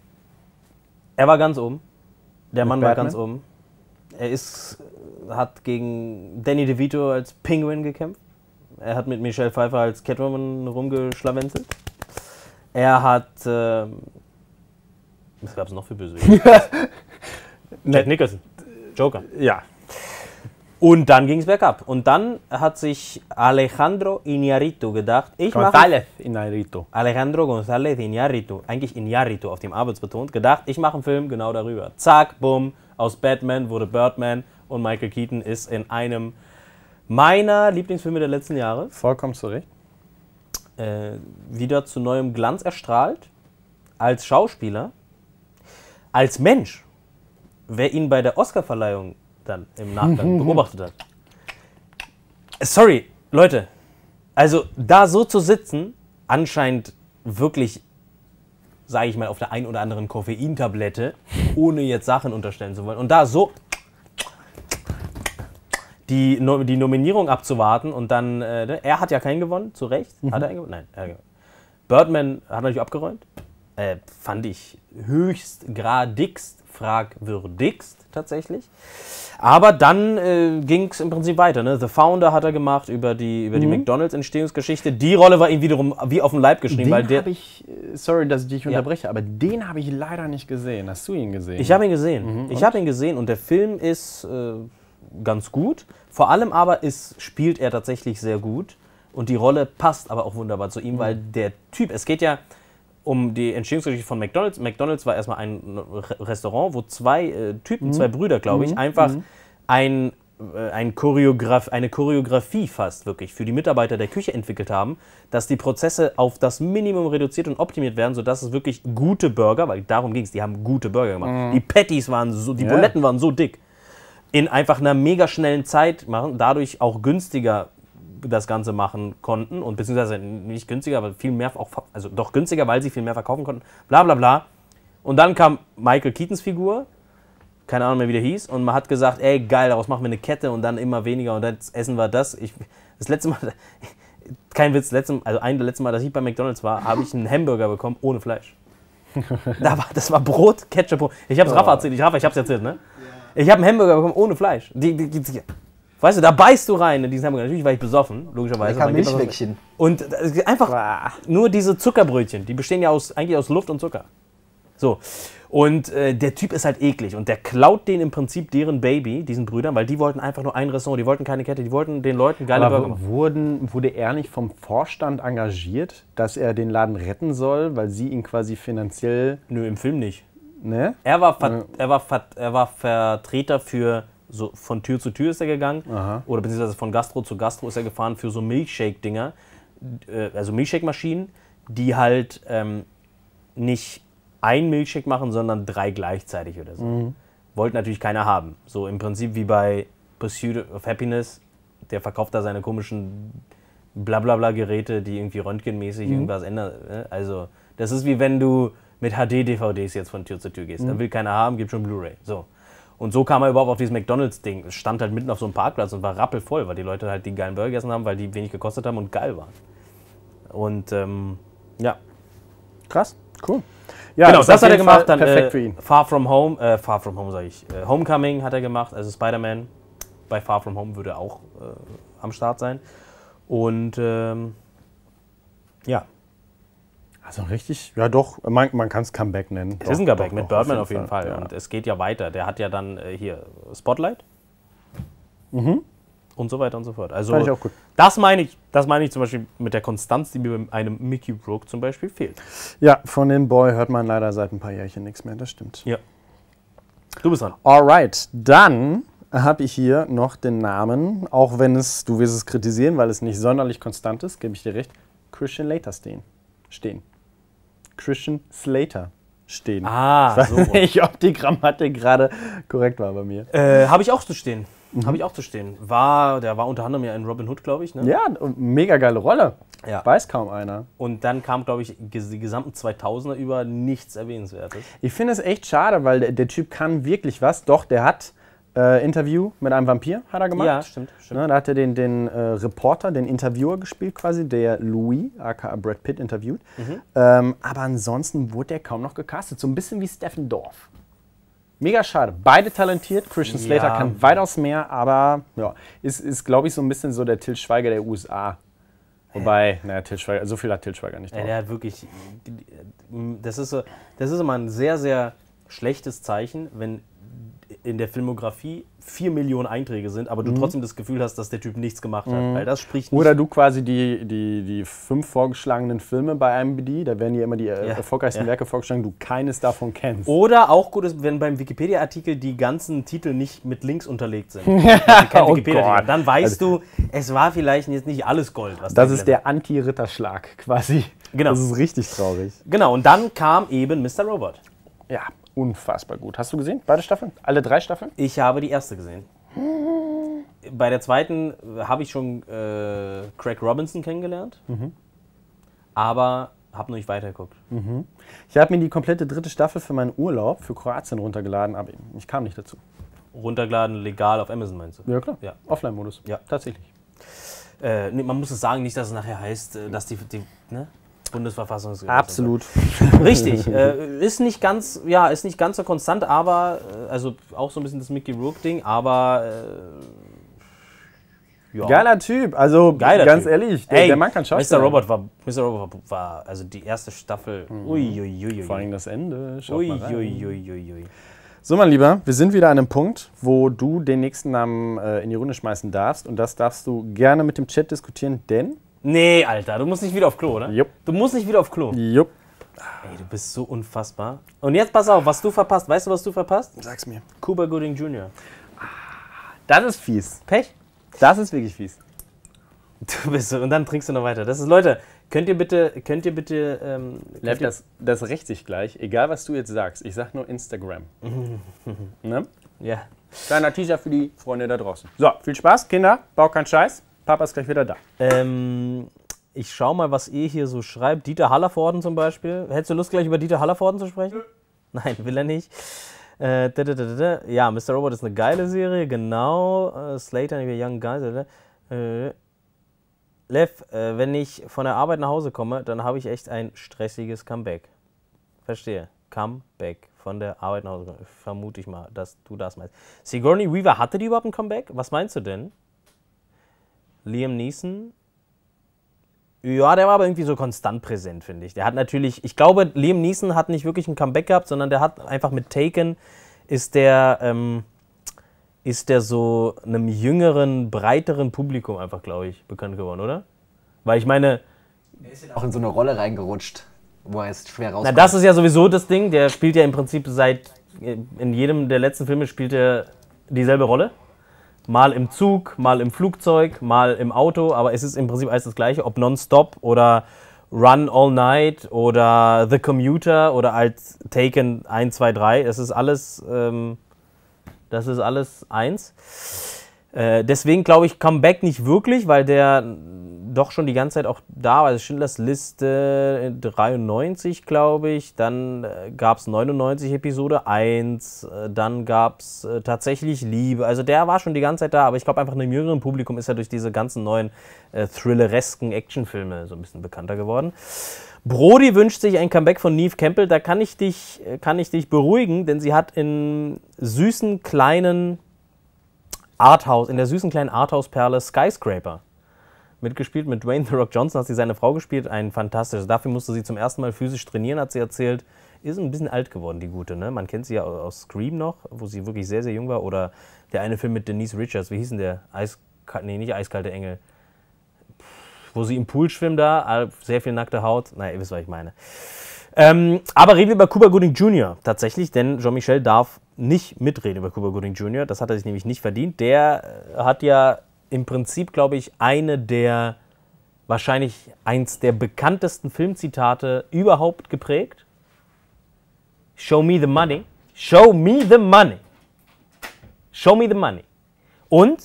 Er war ganz oben. Der Mit Mann war Batman? ganz oben. Er ist, hat gegen Danny DeVito als Penguin gekämpft. Er hat mit Michelle Pfeiffer als Catwoman rumgeschlawenzelt. Er hat. Ähm, was gab es noch für Bösewichte? Jack Nicholson. Joker. Ja. Und dann ging es bergab. Und dann hat sich Alejandro Iñárritu gedacht, ich mache... González Inarritu. Alejandro González Iñárritu, eigentlich Iñárritu auf dem A wird's betont, gedacht, ich mache einen Film genau darüber. Zack, bumm, aus Batman wurde Birdman und Michael Keaton ist in einem meiner Lieblingsfilme der letzten Jahre Vollkommen zurecht. äh, wieder zu neuem Glanz erstrahlt. Als Schauspieler, als Mensch, wer ihn bei der Oscarverleihung dann im Nachgang beobachtet hat. Sorry, Leute, also da so zu sitzen, anscheinend wirklich, sage ich mal, auf der ein oder anderen Koffeintablette, ohne jetzt Sachen unterstellen zu wollen, und da so die, No- die Nominierung abzuwarten und dann, äh, ne, er hat ja keinen gewonnen, zu Recht. Hat er einen gewonnen? Nein. Er hat gewonnen. Birdman hat natürlich abgeräumt. Äh, fand ich höchstgradigst fragwürdigst tatsächlich. Aber dann äh, ging es im Prinzip weiter. Ne? The Founder hat er gemacht über die, über die McDonalds-Entstehungsgeschichte. Die Rolle war ihm wiederum wie auf den Leib geschrieben, weil Den der. habe ich, äh, sorry, dass ich dich Ja. unterbreche, aber den habe ich leider nicht gesehen. Hast du ihn gesehen? Ich habe ihn gesehen. ich habe ihn gesehen und der Film ist äh, ganz gut. Vor allem aber ist, spielt er tatsächlich sehr gut und die Rolle passt aber auch wunderbar zu ihm, weil der Typ, es geht ja um die Entstehungsgeschichte von McDonalds. McDonalds war erstmal ein Re- Restaurant, wo zwei äh, Typen, zwei Brüder, glaube ich, einfach ein, äh, ein Choreograf, eine Choreografie fast wirklich für die Mitarbeiter der Küche entwickelt haben, dass die Prozesse auf das Minimum reduziert und optimiert werden, sodass es wirklich gute Burger, weil darum ging es, die haben gute Burger gemacht. Die Patties waren so, die Ja. Buletten waren so dick, in einfach einer mega schnellen Zeit machen, dadurch auch günstiger das Ganze machen konnten und beziehungsweise nicht günstiger, aber viel mehr, auch, also doch günstiger, weil sie viel mehr verkaufen konnten, bla bla bla. Und dann kam Michael Keatons Figur, keine Ahnung mehr wie der hieß, und man hat gesagt, ey geil, daraus machen wir eine Kette und dann immer weniger und dann essen wir das. Ich, das letzte Mal, kein Witz, letzte, also ein der letzten Mal, dass ich bei McDonalds war, habe ich einen Hamburger bekommen ohne Fleisch. Da war, das war Brot, Ketchup, Brot. Ich hab's Rafa erzählt, ich, Rafa, ich hab's erzählt, ne? Ich habe einen Hamburger bekommen ohne Fleisch. Die, die, die, die, weißt du, da beißt du rein in diesen Hamburger. Natürlich war ich besoffen, logischerweise. Lecker Man geht da so- Milchwäckchen. Und äh, einfach nur diese Zuckerbrötchen, die bestehen ja aus, eigentlich aus Luft und Zucker. So. Und äh, der Typ ist halt eklig und der klaut denen im Prinzip deren Baby, diesen Brüdern, weil die wollten einfach nur ein Restaurant, die wollten keine Kette, die wollten den Leuten geile Burger Aber machen. wurden, wurde er nicht vom Vorstand engagiert, dass er den Laden retten soll, weil sie ihn quasi finanziell, Nö, im Film nicht. ne? Er war, Ver er, war Ver er war Vertreter für so von Tür zu Tür ist er gegangen. Aha. Oder beziehungsweise von Gastro zu Gastro ist er gefahren für so Milkshake-Dinger. Äh, also Milkshake-Maschinen, die halt ähm, nicht ein Milkshake machen, sondern drei gleichzeitig oder so. Mhm. Wollte natürlich keiner haben. So im Prinzip wie bei Pursuit of Happiness. Der verkauft da seine komischen Blablabla-Geräte, die irgendwie röntgenmäßig Mhm. irgendwas ändern. Also das ist wie wenn du mit H D-D V Ds jetzt von Tür zu Tür gehst. Mhm. Da will keiner haben, gibt schon Blu-ray. So. Und so kam er überhaupt auf dieses McDonalds-Ding. Es stand halt mitten auf so einem Parkplatz und war rappelvoll, weil die Leute halt die geilen Burger gegessen haben, weil die wenig gekostet haben und geil waren. Und ähm, ja. Krass, cool. Ja, Genau, ist das auf hat er jeden Fall gemacht. Dann perfekt äh, für ihn. Far From Home, äh, Far From Home sage ich, äh, Homecoming hat er gemacht, also Spider-Man. Bei Far From Home würde er auch äh, am Start sein. Und ähm, ja. Also richtig, ja doch, man, man kann es Comeback nennen. Es ist ein Comeback doch, mit doch, Birdman auf jeden Fall. Ja. Und es geht ja weiter. Der hat ja dann äh, hier Spotlight. Mhm. Und so weiter und so fort. Also Fand ich auch gut. das meine ich, das meine ich zum Beispiel mit der Konstanz, die mir bei einem Mickey Rourke zum Beispiel fehlt. Ja, von dem Boy hört man leider seit ein paar Jährchen nichts mehr, das stimmt. Ja. Du bist dran. Alright, dann habe ich hier noch den Namen, auch wenn es, du wirst es kritisieren, weil es nicht sonderlich konstant ist, gebe ich dir recht, Christian Slater stehen. stehen. Christian Slater stehen. Ah, Ich weiß so. nicht, ob die Grammatik gerade korrekt war bei mir. Äh, habe ich auch zu stehen. Mhm. Habe ich auch zu stehen. War, der war unter anderem ja in Robin Hood, glaube ich. Ne? Ja, mega geile Rolle. Ja. Weiß kaum einer. Und dann kam, glaube ich, ges- die gesamten zweitausender über nichts Erwähnenswertes. Ich finde es echt schade, weil der, der Typ kann wirklich was. Doch, der hat äh, Interview mit einem Vampir, hat er gemacht. Ja, stimmt. stimmt. Ne, da hat er den, den äh, Reporter, den Interviewer gespielt quasi, der Louis, aka Brad Pitt, interviewt. Mhm. Ähm, aber ansonsten wurde der kaum noch gecastet. So ein bisschen wie Stephen Dorff. Mega schade. Beide talentiert. Christian Slater Ja. kann weitaus mehr, aber ja, ist, ist glaube ich, so ein bisschen so der Til Schweiger der U S A. Wobei, naja, Til Schweiger, so viel hat Til Schweiger nicht Ja, drauf. der hat wirklich. Das ist, so, das ist immer ein sehr, sehr schlechtes Zeichen, wenn in der Filmografie vier Millionen Einträge sind, aber du trotzdem das Gefühl hast, dass der Typ nichts gemacht hat. Weil das spricht nicht. Oder du quasi die, die, die fünf vorgeschlagenen Filme bei I M D B, da werden dir immer die äh, Ja, erfolgreichsten ja. Werke vorgeschlagen, du keines davon kennst. Oder auch gut ist, wenn beim Wikipedia-Artikel die ganzen Titel nicht mit Links unterlegt sind. Also kein Oh Wikipedia-Artikel. Gott. Dann weißt du, es war vielleicht jetzt nicht alles Gold. Was Das da ist drin der Anti-Ritterschlag quasi. Genau. Das ist richtig traurig. Genau, und dann kam eben Mister Robot. Ja, unfassbar gut. Hast du gesehen? Beide Staffeln? Alle drei Staffeln? Ich habe die erste gesehen. Bei der zweiten habe ich schon äh, Craig Robinson kennengelernt, aber habe noch nicht weitergeguckt. Ich habe mir die komplette dritte Staffel für meinen Urlaub für Kroatien runtergeladen, aber ich kam nicht dazu. Runtergeladen, legal auf Amazon meinst du? Ja, klar. Ja. Offline-Modus. Ja. Tatsächlich. Äh, nee, man muss es sagen, nicht, dass es nachher heißt, äh, dass die, die ne? Bundesverfassungsgericht. Absolut. Richtig. Äh, ist nicht ganz, ja, ist nicht ganz so konstant, aber äh, also auch so ein bisschen das Mickey Rourke-Ding, aber äh, ja. Geiler Typ. Also Geiler ganz Typ. ehrlich, der, Ey, der Mann kann Schauspieler. Mister Robot war, Mister Robot war, war, also die erste Staffel. Ui, ui, ui, ui. Vor allem das Ende. Schaut Ui, mal rein. ui, ui, ui, ui. So, mein Lieber, wir sind wieder an einem Punkt, wo du den nächsten Namen äh, in die Runde schmeißen darfst. Und das darfst du gerne mit dem Chat diskutieren, denn. Nee, Alter, du musst nicht wieder auf Klo, oder? Jupp. Du musst nicht wieder auf Klo. Jupp. Ey, du bist so unfassbar. Und jetzt pass auf, was du verpasst. Weißt du, was du verpasst? Sag's mir. Cuba Gooding Junior Das ist fies. Pech. Das ist wirklich fies. Du bist so, und dann trinkst du noch weiter. Das ist, Leute, könnt ihr bitte, könnt ihr bitte, ähm, Lev, könnt ihr, das, das rächt sich gleich, egal was du jetzt sagst. Ich sag nur Instagram. Ne? ja. Kleiner Teaser für die Freunde da draußen. So, viel Spaß, Kinder. Bau keinen Scheiß. Papa ist gleich wieder da. Ähm, ich schau mal, was ihr hier so schreibt. Dieter Hallervorden zum Beispiel. Hättest du Lust, gleich über Dieter Hallervorden zu sprechen? Nein, will er nicht. Äh, da, da, da, da. Ja, Mister Robot ist eine geile Serie, genau. Äh, Slater, Young Guys. Da, da. Äh, Lev, äh, wenn ich von der Arbeit nach Hause komme, dann habe ich echt ein stressiges Comeback. Verstehe. Comeback von der Arbeit nach Hause. Vermute ich mal, dass du das meinst. Sigourney Weaver, hatte die überhaupt ein Comeback? Was meinst du denn? Liam Neeson? Ja, der war aber irgendwie so konstant präsent, finde ich. Der hat natürlich, ich glaube, Liam Neeson hat nicht wirklich ein Comeback gehabt, sondern der hat einfach mit Taken, ist der, ähm, ist der so einem jüngeren, breiteren Publikum einfach, glaube ich, bekannt geworden, oder? Weil ich meine, Er ist ja auch in so eine Rolle reingerutscht, wo er jetzt schwer na, rauskommt. das ist ja sowieso das Ding, der spielt ja im Prinzip seit, in jedem der letzten Filme spielt er dieselbe Rolle. Mal im Zug, mal im Flugzeug, mal im Auto, aber es ist im Prinzip alles das Gleiche, ob Nonstop oder Run All Night oder The Commuter oder als Taken eins, zwei, drei. Das ist alles, ähm, das ist alles eins. Äh, deswegen glaube ich, Comeback nicht wirklich, weil der doch schon die ganze Zeit auch da war. Also Schindlers Liste dreiundneunzig, glaube ich. Dann äh, gab es neunundneunzig Episode eins. Äh, dann gab es äh, tatsächlich Liebe. Also der war schon die ganze Zeit da. Aber ich glaube einfach, einem jüngeren Publikum ist er durch diese ganzen neuen äh, thrilleresken Actionfilme so ein bisschen bekannter geworden. Brody wünscht sich ein Comeback von Neve Campbell. Da kann ich dich, kann ich dich beruhigen, denn sie hat in süßen kleinen Arthouse, in der süßen kleinen Arthouse-Perle Skyscraper mitgespielt. Mit Dwayne The Rock Johnson hat sie seine Frau gespielt. Ein fantastisches. Dafür musste sie zum ersten Mal physisch trainieren, hat sie erzählt. Ist ein bisschen alt geworden, die Gute. Ne? Man kennt sie ja aus Scream noch, wo sie wirklich sehr, sehr jung war. Oder der eine Film mit Denise Richards. Wie hieß denn der? Eis, nee, nicht Eiskalte Engel. Wo sie im Pool schwimmt da. Sehr viel nackte Haut. Naja, ihr wisst, was ich meine. Ähm, aber reden wir über Cuba Gooding Junior tatsächlich, denn Jean-Michel darf nicht mitreden über Cuba Gooding Junior Das hat er sich nämlich nicht verdient. Der hat ja im Prinzip, glaube ich, eine der, wahrscheinlich eins der bekanntesten Filmzitate überhaupt geprägt. Show me the money. Show me the money. Show me the money. Und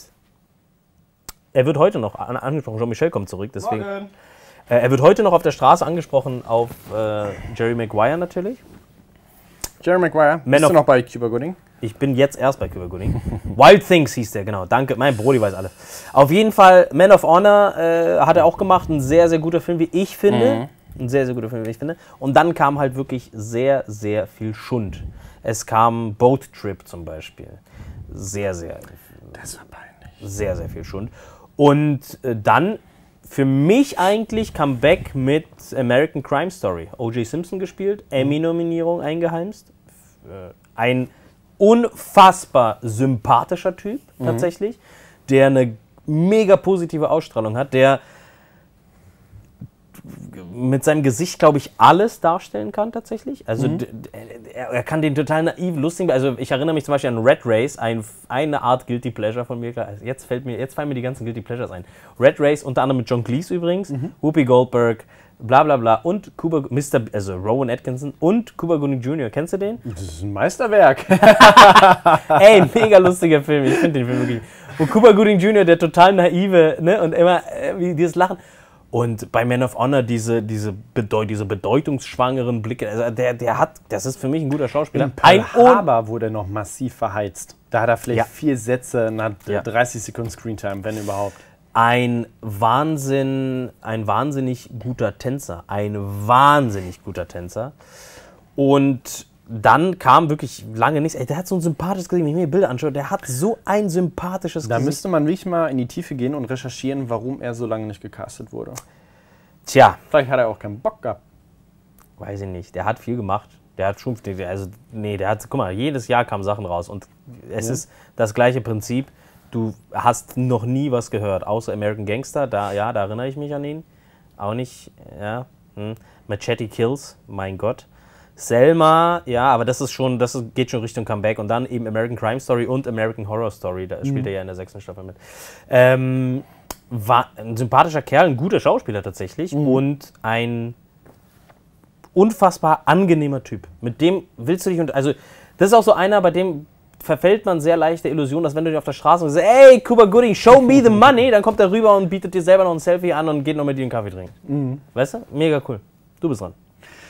er wird heute noch an, angesprochen, Jean-Michel kommt zurück, deswegen. Morgen. Äh, er wird heute noch auf der Straße angesprochen auf äh, Jerry Maguire natürlich. Jerry Maguire, Man bist of, du noch bei Cuba Gooding? Ich bin jetzt erst bei Cuba Gooding. Wild Things hieß der, genau. Danke, mein Brody weiß alle. Auf jeden Fall, Man of Honor äh, hat er auch gemacht. Ein sehr, sehr guter Film, wie ich finde. Mhm. Ein sehr, sehr guter Film, wie ich finde. Und dann kam halt wirklich sehr, sehr viel Schund. Es kam Boat Trip zum Beispiel. Sehr, sehr. Das war peinlich. Sehr, sehr viel Schund. Und äh, dann für mich eigentlich Comeback mit American Crime Story. O J Simpson gespielt, Emmy-Nominierung eingeheimst. Äh, ein unfassbar sympathischer Typ tatsächlich, mhm. der eine mega positive Ausstrahlung hat, der mit seinem Gesicht, glaube ich, alles darstellen kann tatsächlich. Also mhm. er, er kann den total naiv, lustig, also ich erinnere mich zum Beispiel an Red Race, ein, eine Art Guilty Pleasure von mir. Also jetzt, fällt mir, jetzt fallen mir die ganzen Guilty Pleasures ein. Red Race, unter anderem mit John Cleese übrigens, mhm. Whoopi Goldberg, bla bla bla und Cuba, Mister also Rowan Atkinson und Cuba Gooding Junior Kennst du den? Das ist ein Meisterwerk. Ey, ein mega lustiger Film, ich finde den Film wirklich. Und Cuba Gooding Junior, der total naive, ne, und immer äh, wie dieses Lachen. Und bei Man of Honor diese, diese, Bedeut diese bedeutungsschwangeren Blicke, also der, der hat, das ist für mich ein guter Schauspieler. In Pearl Harbor wurde noch massiv verheizt. Da hat er vielleicht ja. vier Sätze und hat ja. dreißig Sekunden Screentime, wenn überhaupt. Ein Wahnsinn, ein wahnsinnig guter Tänzer, ein wahnsinnig guter Tänzer. Und dann kam wirklich lange nichts. Ey, der hat so ein sympathisches Gesicht, wenn ich mir die Bilder anschaue, der hat so ein sympathisches da Gesicht. Da müsste man wirklich mal in die Tiefe gehen und recherchieren, warum er so lange nicht gecastet wurde. Tja. Vielleicht hat er auch keinen Bock gehabt. Weiß ich nicht. Der hat viel gemacht. Der hat schon, also, nee, der hat, guck mal, jedes Jahr kamen Sachen raus und es ja. ist das gleiche Prinzip. Du hast noch nie was gehört, außer American Gangster, da, ja, da erinnere ich mich an ihn. Auch nicht, ja. Hm. Machete Kills, mein Gott. Selma, ja, aber das ist schon, das ist, geht schon Richtung Comeback. Und dann eben American Crime Story und American Horror Story, da spielt mhm. er ja in der sechsten Staffel mit. Ähm, war ein sympathischer Kerl, ein guter Schauspieler tatsächlich mhm. und ein unfassbar angenehmer Typ. Mit dem willst du dich, und also das ist auch so einer, bei dem verfällt man sehr leicht der Illusion, dass wenn du dir auf der Straße sagst, ey, Cuba Gooding, show me the money, dann kommt er rüber und bietet dir selber noch ein Selfie an und geht noch mit dir einen Kaffee trinken. Mhm. Weißt du? Mega cool. Du bist dran.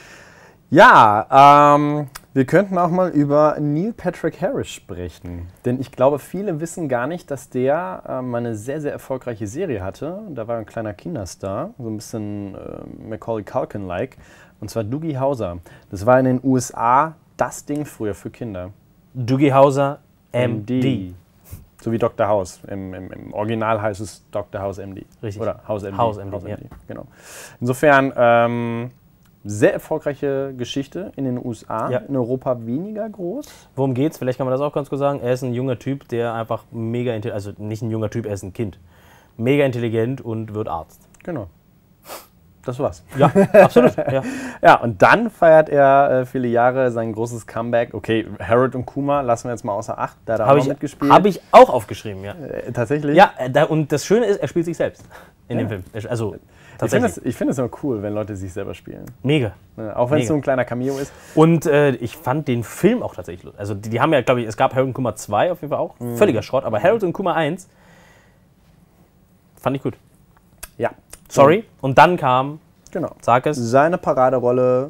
Ja, ähm, wir könnten auch mal über Neil Patrick Harris sprechen. Denn ich glaube, viele wissen gar nicht, dass der ähm, eine sehr, sehr erfolgreiche Serie hatte. Da war ein kleiner Kinderstar, so ein bisschen äh, Macaulay Culkin-like. Und zwar Doogie Howser. Das war in den U S A das Ding früher für Kinder. Doogie Howser, M D. So wie Doktor House. Im, im, Im Original heißt es Doktor House M D. Richtig. Oder House M D. House M D, House ja. M D. Genau. Insofern, ähm, sehr erfolgreiche Geschichte in den U S A, ja. In Europa weniger groß. Worum geht's? Vielleicht kann man das auch ganz kurz sagen. Er ist ein junger Typ, der einfach mega intelligent, also nicht ein junger Typ, er ist ein Kind. Mega intelligent und wird Arzt. Genau. das war's. Ja, absolut. Ja. Ja, und dann feiert er äh, viele Jahre sein großes Comeback. Okay, Harold und Kumar lassen wir jetzt mal außer Acht. Da hat er Habe auch ich, mitgespielt. hab ich auch aufgeschrieben, ja. Äh, tatsächlich? Ja, äh, da, und das Schöne ist, er spielt sich selbst in Ja. dem Film. Er- Also, Ich finde tatsächlich. es ich find es immer cool, wenn Leute sich selber spielen. Mega. Ne? Auch wenn es Mega. so ein kleiner Cameo ist. Und äh, ich fand den Film auch tatsächlich lustig. Also, die, die haben ja, glaube ich, es gab Harold und Kumar zwei auf jeden Fall auch. Mhm. Völliger Schrott. Aber Harold und Kumar eins fand ich gut. Ja. Sorry. Und dann kam, Genau. sag es, Seine Paraderolle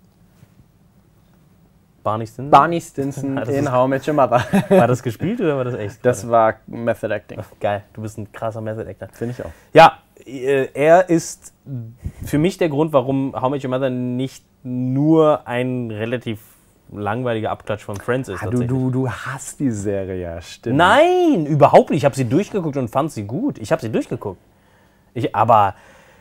Barney Stinson. Barney Stinson Das in ist- How I Met Your Mother. War das gespielt oder war das echt? Das war Method Acting. Geil, du bist ein krasser Method Actor. Finde ich auch. Ja, äh, er ist für mich der Grund, warum How I Met Your Mother nicht nur ein relativ langweiliger Abklatsch von Friends ist. Ah, du, tatsächlich. du, du hast die Serie, ja, stimmt. Nein, überhaupt nicht. Ich habe sie durchgeguckt und fand sie gut. Ich habe sie durchgeguckt. Ich, aber,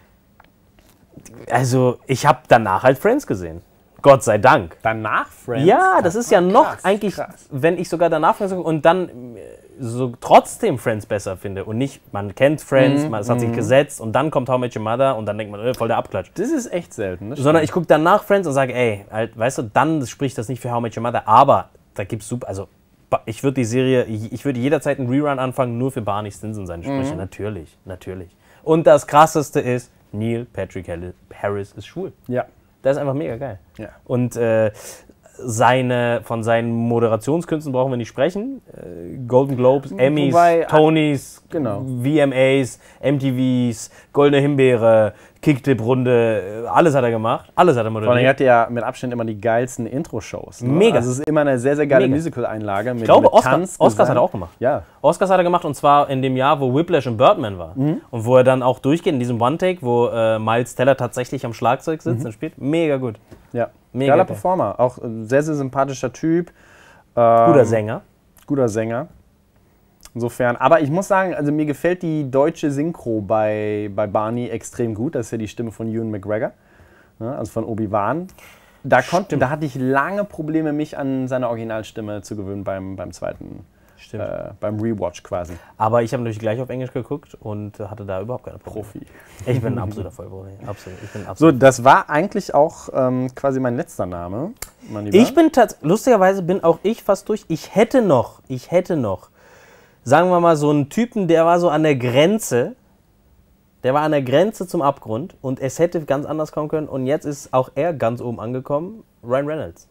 also, ich habe danach halt Friends gesehen. Gott sei Dank. Danach Friends? Ja, das ist ja noch krass, eigentlich, krass. wenn ich sogar danach Friends gucke und dann äh, so trotzdem Friends besser finde und nicht, man kennt Friends, man, es hat sich gesetzt und dann kommt How I Met Your Mother und dann denkt man, äh, voll der Abklatsch. Das ist echt selten. Das Sondern ich gucke danach Friends und sage, ey, halt, weißt du, dann spricht das nicht für How I Met Your Mother, aber da gibt's super, also ba- ich würde die Serie, ich ich würde jederzeit einen Rerun anfangen, nur für Barney Stinson seine Sprüche, natürlich, natürlich. Und das Krasseste ist, Neil Patrick Harris ist schwul. Ja. Das ist einfach mega geil. Ja. Und äh, seine, von seinen Moderationskünsten brauchen wir nicht sprechen. Äh, Golden Globes, Emmys, Wobei- Tonys, Genau. V M As, M T Vs, Goldene Himbeere, Kicktipp-Runde, äh, alles hat er gemacht. Alles hat er Vor allem moderiert. hat er ja mit Abstand immer die geilsten Intro-Shows. Ne? Mega. Also es ist immer eine sehr, sehr geile Mega. Musical-Einlage. Mit, Ich glaube, mit Oscar, Tanz, Oscars Gesang. hat er auch gemacht. Ja. Oscars hat er gemacht und zwar in dem Jahr, wo Whiplash und Birdman war. Mhm. Und wo er dann auch durchgeht in diesem One-Take, wo äh, Miles Teller tatsächlich am Schlagzeug Mhm. sitzt und spielt. Mega gut. Ja. Mega Geiler geil. Performer. Auch ein sehr, sehr sympathischer Typ. Ähm, Guter Sänger. Guter Sänger. Insofern. Aber ich muss sagen, also mir gefällt die deutsche Synchro bei, bei Barney extrem gut. Das ist ja die Stimme von Ewan McGregor. Ne? Also von Obi-Wan. Da, konnte, da hatte ich lange Probleme, mich an seine Originalstimme zu gewöhnen beim, beim zweiten, Stimmt. äh, beim Rewatch quasi. Aber ich habe natürlich gleich auf Englisch geguckt und hatte da überhaupt keine Probleme. Profi. Ich bin ein absoluter Vollprofi. Absolut. Ich bin So, absolut. das war eigentlich auch ähm, quasi mein letzter Name, mein Lieber. Ich bin tatsächlich, lustigerweise bin auch ich fast durch. Ich hätte noch, ich hätte noch, sagen wir mal, so einen Typen, der war so an der Grenze. Der war an der Grenze zum Abgrund und es hätte ganz anders kommen können. Und jetzt ist auch er ganz oben angekommen. Ryan Reynolds.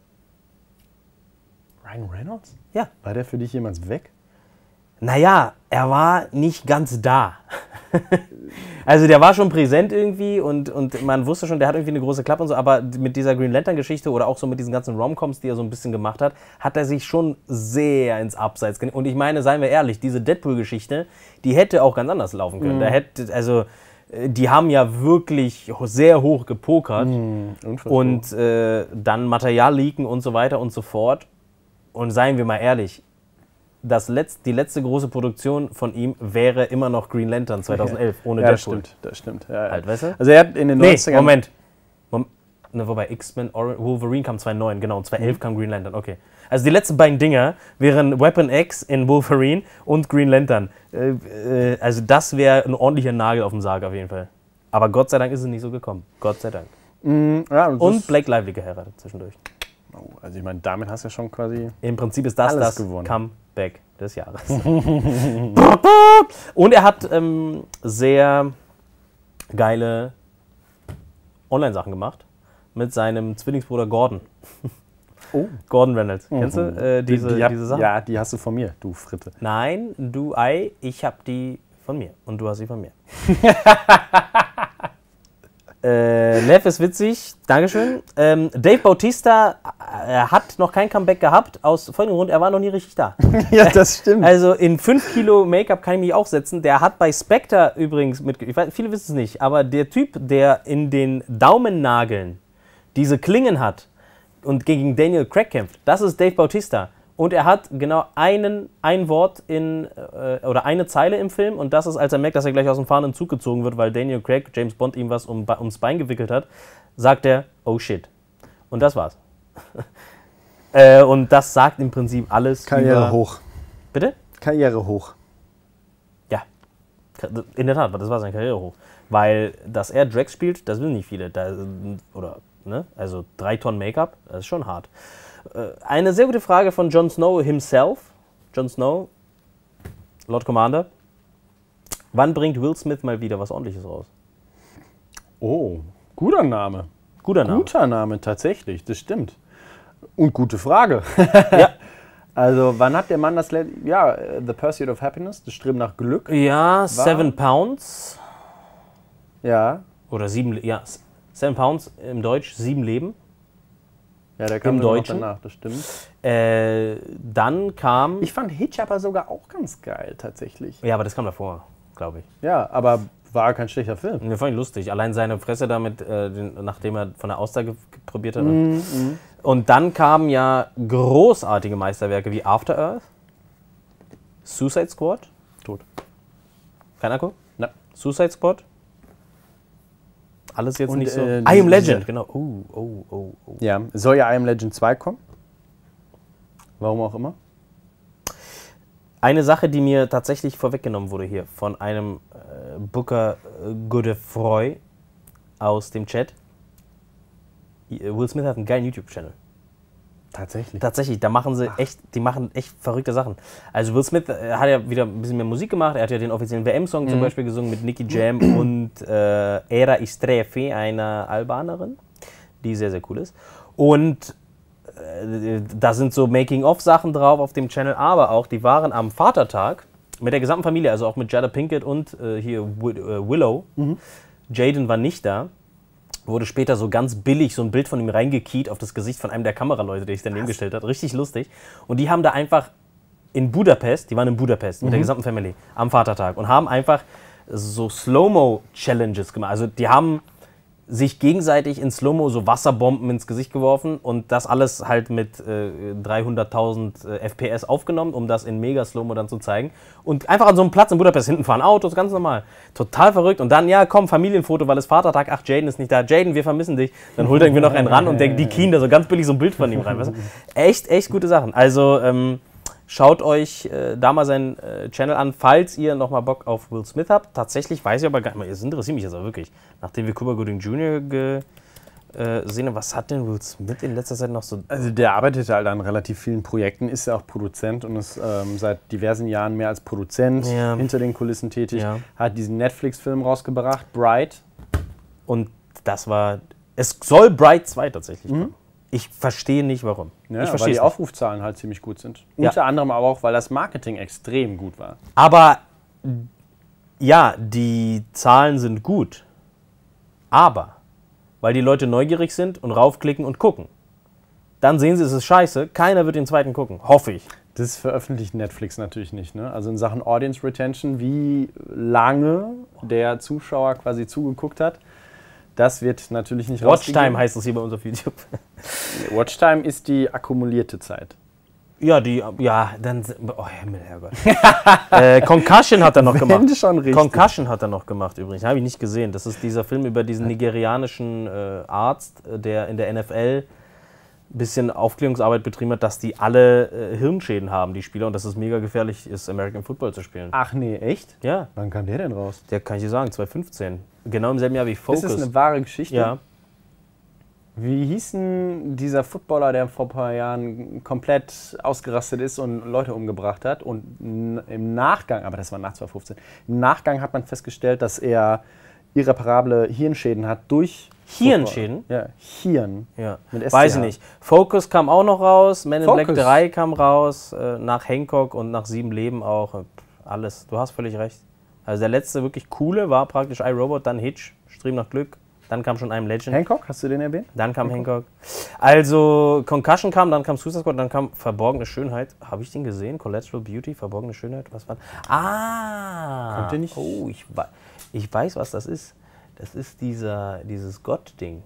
Ryan Reynolds? Ja. War der für dich jemals weg? Naja, er war nicht ganz da. Also der war schon präsent irgendwie und, und man wusste schon, der hat irgendwie eine große Klappe und so, aber mit dieser Green Lantern-Geschichte oder auch so mit diesen ganzen Romcoms, die er so ein bisschen gemacht hat, hat er sich schon sehr ins Abseits genommen. Und ich meine, seien wir ehrlich, diese Deadpool-Geschichte, die hätte auch ganz anders laufen können. Da hätte, also, äh, die haben ja wirklich sehr hoch gepokert Unfassbar. und äh, dann Material leaken und so weiter und so fort. Und seien wir mal ehrlich, das Letz-, die letzte große Produktion von ihm wäre immer noch Green Lantern zweitausendelf, ohne ja, das Deadpool. stimmt, das stimmt. Ja, ja. Halt, weißt du? Also er hat in den Nee, neunzigern... Moment. Mom ne, wobei, X-Men, Or- Wolverine kam zweitausendneun, genau, und zweitausendelf kam Green Lantern, okay. Also die letzten beiden Dinger wären Weapon X in Wolverine und Green Lantern. Äh, äh, also das wäre ein ordentlicher Nagel auf dem Sarg auf jeden Fall. Aber Gott sei Dank ist es nicht so gekommen. Gott sei Dank. Mm, ja, und Und das, Blake Lively geheiratet zwischendurch. oh, also ich meine, damit hast du ja schon quasi... Im Prinzip ist das Alles das gewonnen. Comeback des Jahres. Und er hat ähm, sehr geile Online-Sachen gemacht mit seinem Zwillingsbruder Gordon. Oh. Gordon Reynolds. Kennst du äh, diese, die, hab- diese Sachen? Ja, die hast du von mir, du Fritte. Nein, du Ei, ich hab die von mir und du hast sie von mir. äh, Lev ist witzig, Dankeschön. Ähm, Dave Bautista äh, hat noch kein Comeback gehabt, aus folgendem Grund, er war noch nie richtig da. Ja, das stimmt. Also in fünf Kilo Make-up kann ich mich auch setzen. Der hat bei Spectre übrigens mit, ich weiß, viele wissen es nicht, aber der Typ, der in den Daumennageln diese Klingen hat und gegen Daniel Craig kämpft, das ist Dave Bautista. Und er hat genau einen, ein Wort in, äh, oder eine Zeile im Film und das ist, als er merkt, dass er gleich aus dem fahrenden Zug gezogen wird, weil Daniel Craig, James Bond, ihm was um, ums Bein gewickelt hat, sagt er, oh shit. Und das war's. äh, und das sagt im Prinzip alles Karriere über... hoch. Bitte? Karriere hoch. Ja. In der Tat, das war sein Karrierehoch. Weil, dass er Drax spielt, das will nicht viele. Da, oder, ne? Also drei Tonnen Make-up, das ist schon hart. Eine sehr gute Frage von Jon Snow himself. Jon Snow, Lord Commander. Wann bringt Will Smith mal wieder was Ordentliches raus? Oh, guter Name. Guter Name. Guter Name, tatsächlich, das stimmt. Und gute Frage. Ja. Also, wann hat der Mann das letzte... Ja, The Pursuit of Happiness, das Streben nach Glück. Ja, Seven Pounds. Ja. Oder sieben, ja, Seven Pounds im Deutsch, sieben Leben. Ja, der kam Im noch Deutschen. danach, das stimmt. Äh, dann kam... Ich fand Hitch aber sogar auch ganz geil, tatsächlich. Ja, aber das kam davor, glaube ich. Ja, aber war kein schlechter Film. Den fand ich lustig. Allein seine Fresse damit, äh, den, nachdem er von der Auster ge probiert hat. Mm, mm. Und dann kamen ja großartige Meisterwerke wie After Earth, Suicide Squad. Tot. Kein Akku? Na. Suicide Squad. Alles jetzt Und, nicht so... äh, I Am diese- Legend, genau. Oh, oh, oh, oh. Ja, soll ja I Am Legend zwei kommen. Warum auch immer. Eine Sache, die mir tatsächlich vorweggenommen wurde hier von einem äh, Booker äh, Godefroy aus dem Chat. I- Will Smith hat einen geilen YouTube-Channel. Tatsächlich. Tatsächlich, da machen sie echt, die machen echt verrückte Sachen. Also Will Smith äh, hat ja wieder ein bisschen mehr Musik gemacht. Er hat ja den offiziellen W M-Song zum Beispiel gesungen mit Nicky Jam und äh, Era Istrefe, einer Albanerin, die sehr, sehr cool ist. Und äh, da sind so Making-of-Sachen drauf auf dem Channel, aber auch, die waren am Vatertag mit der gesamten Familie, also auch mit Jada Pinkett und äh, hier Wi- äh, Willow. Jaden war nicht da. Wurde später so ganz billig so ein Bild von ihm reingekiet auf das Gesicht von einem der Kameraleute, der sich daneben gestellt hat. Richtig lustig. Und die haben da einfach in Budapest, die waren in Budapest mit der gesamten Family am Vatertag und haben einfach so Slow-Mo-Challenges gemacht. Also die haben sich gegenseitig in Slow-Mo so Wasserbomben ins Gesicht geworfen und das alles halt mit äh, dreihunderttausend äh, F P S aufgenommen, um das in mega Slow-Mo dann zu zeigen. Und einfach an so einem Platz in Budapest, hinten fahren Autos, ganz normal. Total verrückt. Und dann, ja komm, Familienfoto, weil es Vatertag, ach, Jaden ist nicht da. Jaden, wir vermissen dich. Dann holt er irgendwie noch einen ran und der, die Keen da so ganz billig so ein Bild von ihm rein. Weißt du? Echt, echt gute Sachen. Also, ähm, schaut euch äh, da mal seinen äh, Channel an, falls ihr nochmal Bock auf Will Smith habt. Tatsächlich weiß ich aber gar nicht mehr, es interessiert mich jetzt aber wirklich. Nachdem wir Cuba Gooding Junior gesehen haben, was hat denn Will Smith in letzter Zeit noch so... Also der arbeitet halt an relativ vielen Projekten, ist ja auch Produzent und ist ähm, seit diversen Jahren mehr als Produzent Ja. hinter den Kulissen tätig. Ja. Hat diesen Netflix-Film rausgebracht, Bright. Und das war... Es soll Bright zwei tatsächlich kommen. Ich verstehe nicht, warum. Ja, ich weil verstehe die es nicht. Aufrufzahlen halt ziemlich gut sind. Ja. Unter anderem aber auch, weil das Marketing extrem gut war. Aber ja, die Zahlen sind gut. Aber weil die Leute neugierig sind und raufklicken und gucken. Dann sehen sie, es ist scheiße, keiner wird den zweiten gucken. Hoffe ich. Das veröffentlicht Netflix natürlich nicht. Ne? Also in Sachen Audience Retention, wie lange der Zuschauer quasi zugeguckt hat, das wird natürlich nicht Watchtime heißt es hier bei uns auf YouTube. Watchtime ist die akkumulierte Zeit. Ja, die, ja, dann, oh Himmel, Herrgott. äh, Concussion hat er noch gemacht. Wenn schon richtig. Concussion hat er noch gemacht übrigens, habe ich nicht gesehen. Das ist dieser Film über diesen nigerianischen äh, Arzt, äh, der in der N F L ein bisschen Aufklärungsarbeit betrieben hat, dass die alle äh, Hirnschäden haben, die Spieler, und dass es mega gefährlich ist, American Football zu spielen. Ach nee, echt? Ja, Wann kam der denn raus? der kann ich dir sagen, zwanzig fünfzehn. Genau im selben Jahr wie Focus. Ist das eine wahre Geschichte? Ja. Wie hieß denn dieser Footballer, der vor ein paar Jahren komplett ausgerastet ist und Leute umgebracht hat? Und n- im Nachgang, aber das war nach zwanzig fünfzehn, im Nachgang hat man festgestellt, dass er irreparable Hirnschäden hat durch... Hirnschäden? Ja, Hirn. Ja, Mit S C H. weiß ich nicht. Focus kam auch noch raus, Men in Focus. Black drei kam raus, äh, nach Hancock und nach Sieben Leben auch. äh, Alles, du hast völlig recht. Also der letzte wirklich coole war praktisch iRobot, dann Hitch, Streben nach Glück, dann kam schon I Am Legend, Hancock, hast du den erwähnt? dann kam Hancock. Also Concussion kam, dann kam Suicide Squad, dann kam Verborgene Schönheit. Habe ich den gesehen? Collateral Beauty, Verborgene Schönheit, was war? Ah! Kommt der nicht? Oh, ich, wei- ich weiß, was das ist. Das ist dieser, dieses Gott-Ding.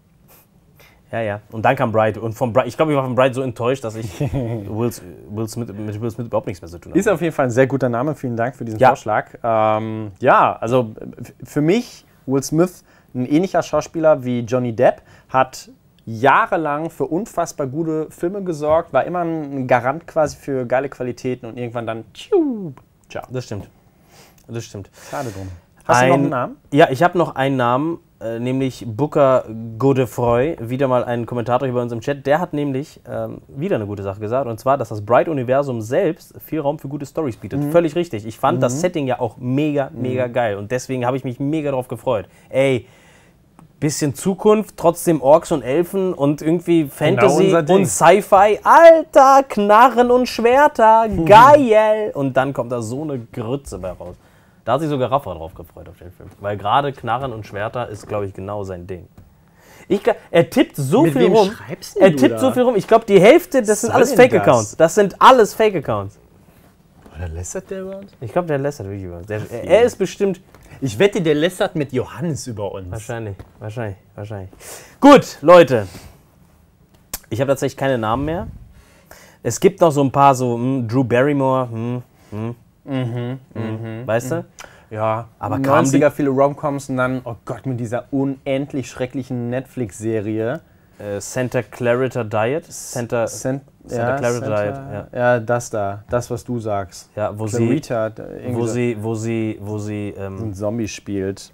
Ja, ja. Und dann kam Bright. Und von Bright, ich glaube, ich war von Bright so enttäuscht, dass ich Will, Will Smith, mit Will Smith überhaupt nichts mehr zu tun habe. Ist auf jeden Fall ein sehr guter Name. Vielen Dank für diesen Ja. Vorschlag. Ähm, ja, also f- für mich, Will Smith, ein ähnlicher Schauspieler wie Johnny Depp, hat jahrelang für unfassbar gute Filme gesorgt, war immer ein Garant quasi für geile Qualitäten und irgendwann dann tschiu, ciao. Das stimmt. Das stimmt. Schade drum. Hast ein, du noch einen Namen? Ja, ich habe noch einen Namen, äh, nämlich Booker Godefroy, wieder mal ein Kommentator hier bei uns im Chat. Der hat nämlich ähm, wieder eine gute Sache gesagt, und zwar, dass das Bright-Universum selbst viel Raum für gute Storys bietet. Mhm. Völlig richtig. Ich fand mhm. das Setting ja auch mega, mega mhm. geil, und deswegen habe ich mich mega drauf gefreut. Ey, bisschen Zukunft, trotzdem Orks und Elfen und irgendwie Fantasy genau und Sci-Fi. Alter, Knarren und Schwerter, geil! Und dann kommt da so eine Grütze bei raus. Da hat sich sogar Rafa drauf gefreut auf den Film. Weil gerade Knarren und Schwerter ist, glaube ich, genau sein Ding. Ich glaub, er tippt so Mit viel wem rum. schreibst denn Er du tippt da? so viel rum. Ich glaube, die Hälfte, das Was sind soll alles denn Fake-Accounts. das? Das sind alles Fake-Accounts. Oder lästert der über uns? Ich glaube, der lästert wirklich über uns. Der, er, er ist bestimmt... Ich wette, der lästert mit Johannes über uns. Wahrscheinlich, wahrscheinlich, wahrscheinlich. Gut, Leute. Ich habe tatsächlich keine Namen mehr. Es gibt noch so ein paar, so hm, Drew Barrymore, hm, hm, Mhm, hm, weißt du? Ja, Aber aber kamen neunziger viele Romcoms und dann, oh Gott, mit dieser unendlich schrecklichen Netflix-Serie. Äh, Santa Clarita Diet. Santa, Cent- Santa Clarita Diet, ja. ja, das da, das, was du sagst. Ja, wo Clarita, sie, irgendwie wo so sie, wo sie, wo sie, ähm, ein Zombie spielt.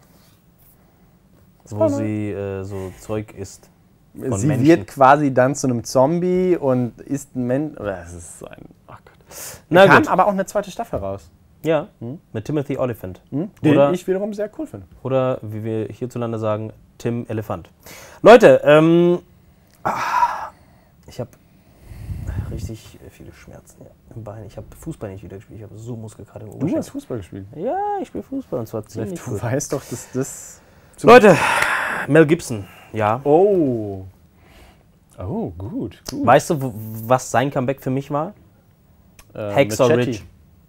wo sie äh, so Zeug isst. Von Sie Menschen. wird quasi dann zu einem Zombie und ist ein Mensch. Das ist so ein. Oh Gott. Na Da kam gut. aber auch eine zweite Staffel raus. Ja, mit Timothy Olyphant. Den Oder, ich wiederum sehr cool finde. oder wie wir hierzulande sagen, Tim Elefant. Leute, ähm, ah, ich habe richtig viele Schmerzen hier im Bein. Ich habe Fußball nicht wieder gespielt. Ich habe so Muskelkater im Du Oberschenkel. hast Fußball gespielt. Ja, ich spiele Fußball, und zwar ziemlich Du gut. weißt doch, dass das. Leute, Mel Gibson, ja. Oh. Oh, gut, gut. Weißt du, wo- was sein Comeback für mich war? Äh, Hacksaw Machete. Ridge.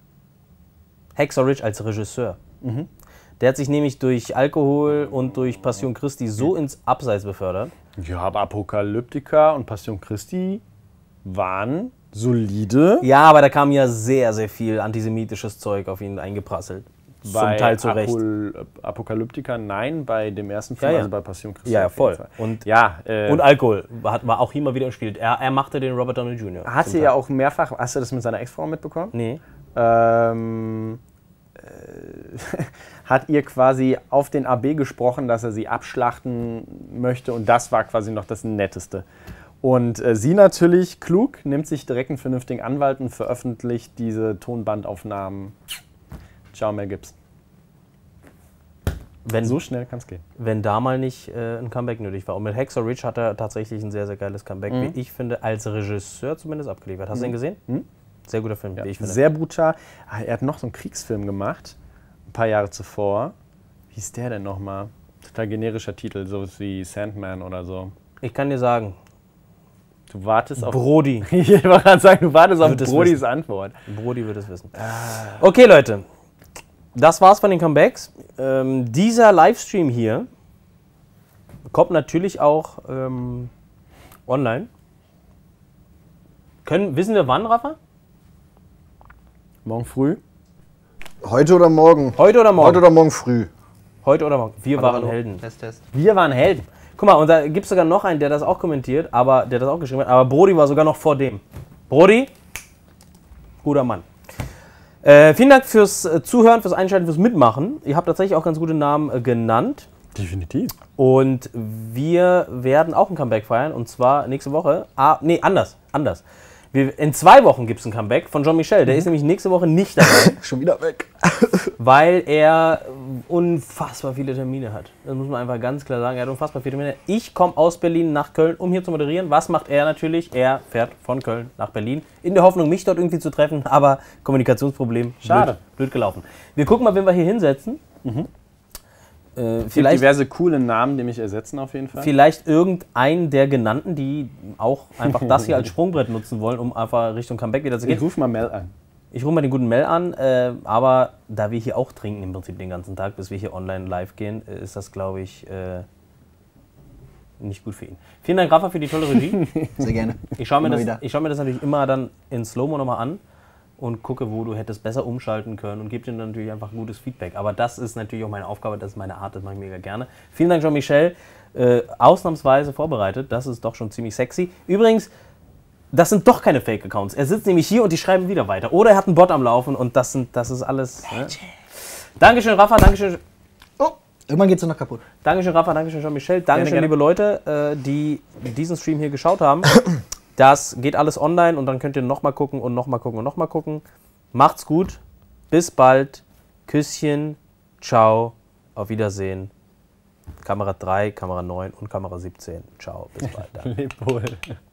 Hacksaw Ridge als Regisseur. Mhm. Der hat sich nämlich durch Alkohol und durch Passion Christi so ins Abseits befördert. Ja, aber Apokalyptika und Passion Christi waren solide. Ja, aber da kam ja sehr, sehr viel antisemitisches Zeug auf ihn eingeprasselt. Zum Bei Teil zu Recht. Apol Apokalyptika, nein, bei dem ersten Film, Ja, ja. also bei Passion Christi. Ja, ja, auf jeden voll. Fall. Und, Ja, äh, und Alkohol hat, war auch hier mal wieder im Spiel. Er, er machte den Robert Downey Junior hat zum sie Teil. ja auch mehrfach, hast du das mit seiner Ex-Frau mitbekommen? Nee. Ähm, äh, hat ihr quasi auf den A B gesprochen, dass er sie abschlachten möchte, und das war quasi noch das Netteste. Und äh, sie natürlich, klug, nimmt sich direkt einen vernünftigen Anwalt und veröffentlicht diese Tonbandaufnahmen. Ciao, Mel Gibson. Wenn, So schnell kann es gehen. wenn da mal nicht äh, ein Comeback nötig war. Und mit Hacksaw Ridge hat er tatsächlich ein sehr, sehr geiles Comeback, Mhm. wie ich finde, als Regisseur zumindest abgeliefert. Hast du den gesehen? Mhm. Sehr guter Film, Ja, wie ich finde. sehr brutal. Ah, er hat noch so einen Kriegsfilm gemacht, ein paar Jahre zuvor. Wie ist der denn nochmal? Total generischer Titel, so wie Sandman oder so. Ich kann dir sagen, Du wartest auf. Brody. Ich wollte gerade sagen, du wartest auf Wird es Brodis wissen. Antwort. Brody wird es wissen. Okay, Leute. Das war's von den Comebacks. Ähm, dieser Livestream hier kommt natürlich auch ähm, online. Können, wissen wir wann, Rafa? Morgen früh? Heute oder morgen? Heute oder morgen? Heute oder morgen früh. Heute oder morgen. Wir waren Hallo. Helden. Test, Test. Wir waren Helden. Guck mal, und da gibt es sogar noch einen, der das auch kommentiert, aber der das auch geschrieben hat. Aber Brody war sogar noch vor dem. Brody, guter Mann. Äh, vielen Dank fürs äh, Zuhören, fürs Einschalten, fürs Mitmachen. Ihr habt tatsächlich auch ganz gute Namen äh, genannt. Definitiv. Und wir werden auch ein Comeback feiern. Und zwar nächste Woche. Ah, nee, anders. Anders. Wir, in zwei Wochen gibt es ein Comeback von Jean-Michel. Der ist nämlich nächste Woche nicht dabei, Schon wieder weg. weil er unfassbar viele Termine hat. Das muss man einfach ganz klar sagen. Er hat unfassbar viele Termine. Ich komme aus Berlin nach Köln, um hier zu moderieren. Was macht er natürlich? Er fährt von Köln nach Berlin. In der Hoffnung, mich dort irgendwie zu treffen. Aber Kommunikationsproblem. Schade. Blöd, blöd gelaufen. Wir gucken mal, wen wir hier hinsetzen. Mhm. Äh, Es gibt vielleicht, diverse coole Namen, die mich ersetzen auf jeden Fall. vielleicht irgendein der genannten, die auch einfach das hier als Sprungbrett nutzen wollen, um einfach Richtung Comeback wieder zu Ich gehen. ruf mal Mel an. Ich rufe mal den guten Mel an, äh, aber da wir hier auch trinken im Prinzip den ganzen Tag, bis wir hier online live gehen, äh, ist das, glaube ich, äh, nicht gut für ihn. Vielen Dank, Rafa, für die tolle Regie. Sehr gerne. Ich schaue mir, Immer das- wieder. ich schaue mir das natürlich immer dann in Slow-Mo nochmal an und gucke, wo du hättest besser umschalten können und gebe dir dann natürlich einfach gutes Feedback. Aber das ist natürlich auch meine Aufgabe, das ist meine Art, das mache ich mega gerne. Vielen Dank, Jean-Michel. Äh, ausnahmsweise vorbereitet, das ist doch schon ziemlich sexy. Übrigens, das sind doch keine Fake-Accounts. Er sitzt nämlich hier und die schreiben wieder weiter. Oder er hat einen Bot am Laufen und das, sind, das ist alles... Ne? Dankeschön, Rafa, Dankeschön. Oh, irgendwann geht's noch kaputt. Dankeschön, Rafa, Dankeschön, Jean-Michel. Dankeschön, gerne. liebe Leute, äh, die diesen Stream hier geschaut haben. Das geht alles online und dann könnt ihr nochmal gucken und nochmal gucken und nochmal gucken. Macht's gut. Bis bald. Küsschen. Ciao. Auf Wiedersehen. Kamera drei, Kamera neun und Kamera siebzehn. Ciao. Bis bald. Leb wohl.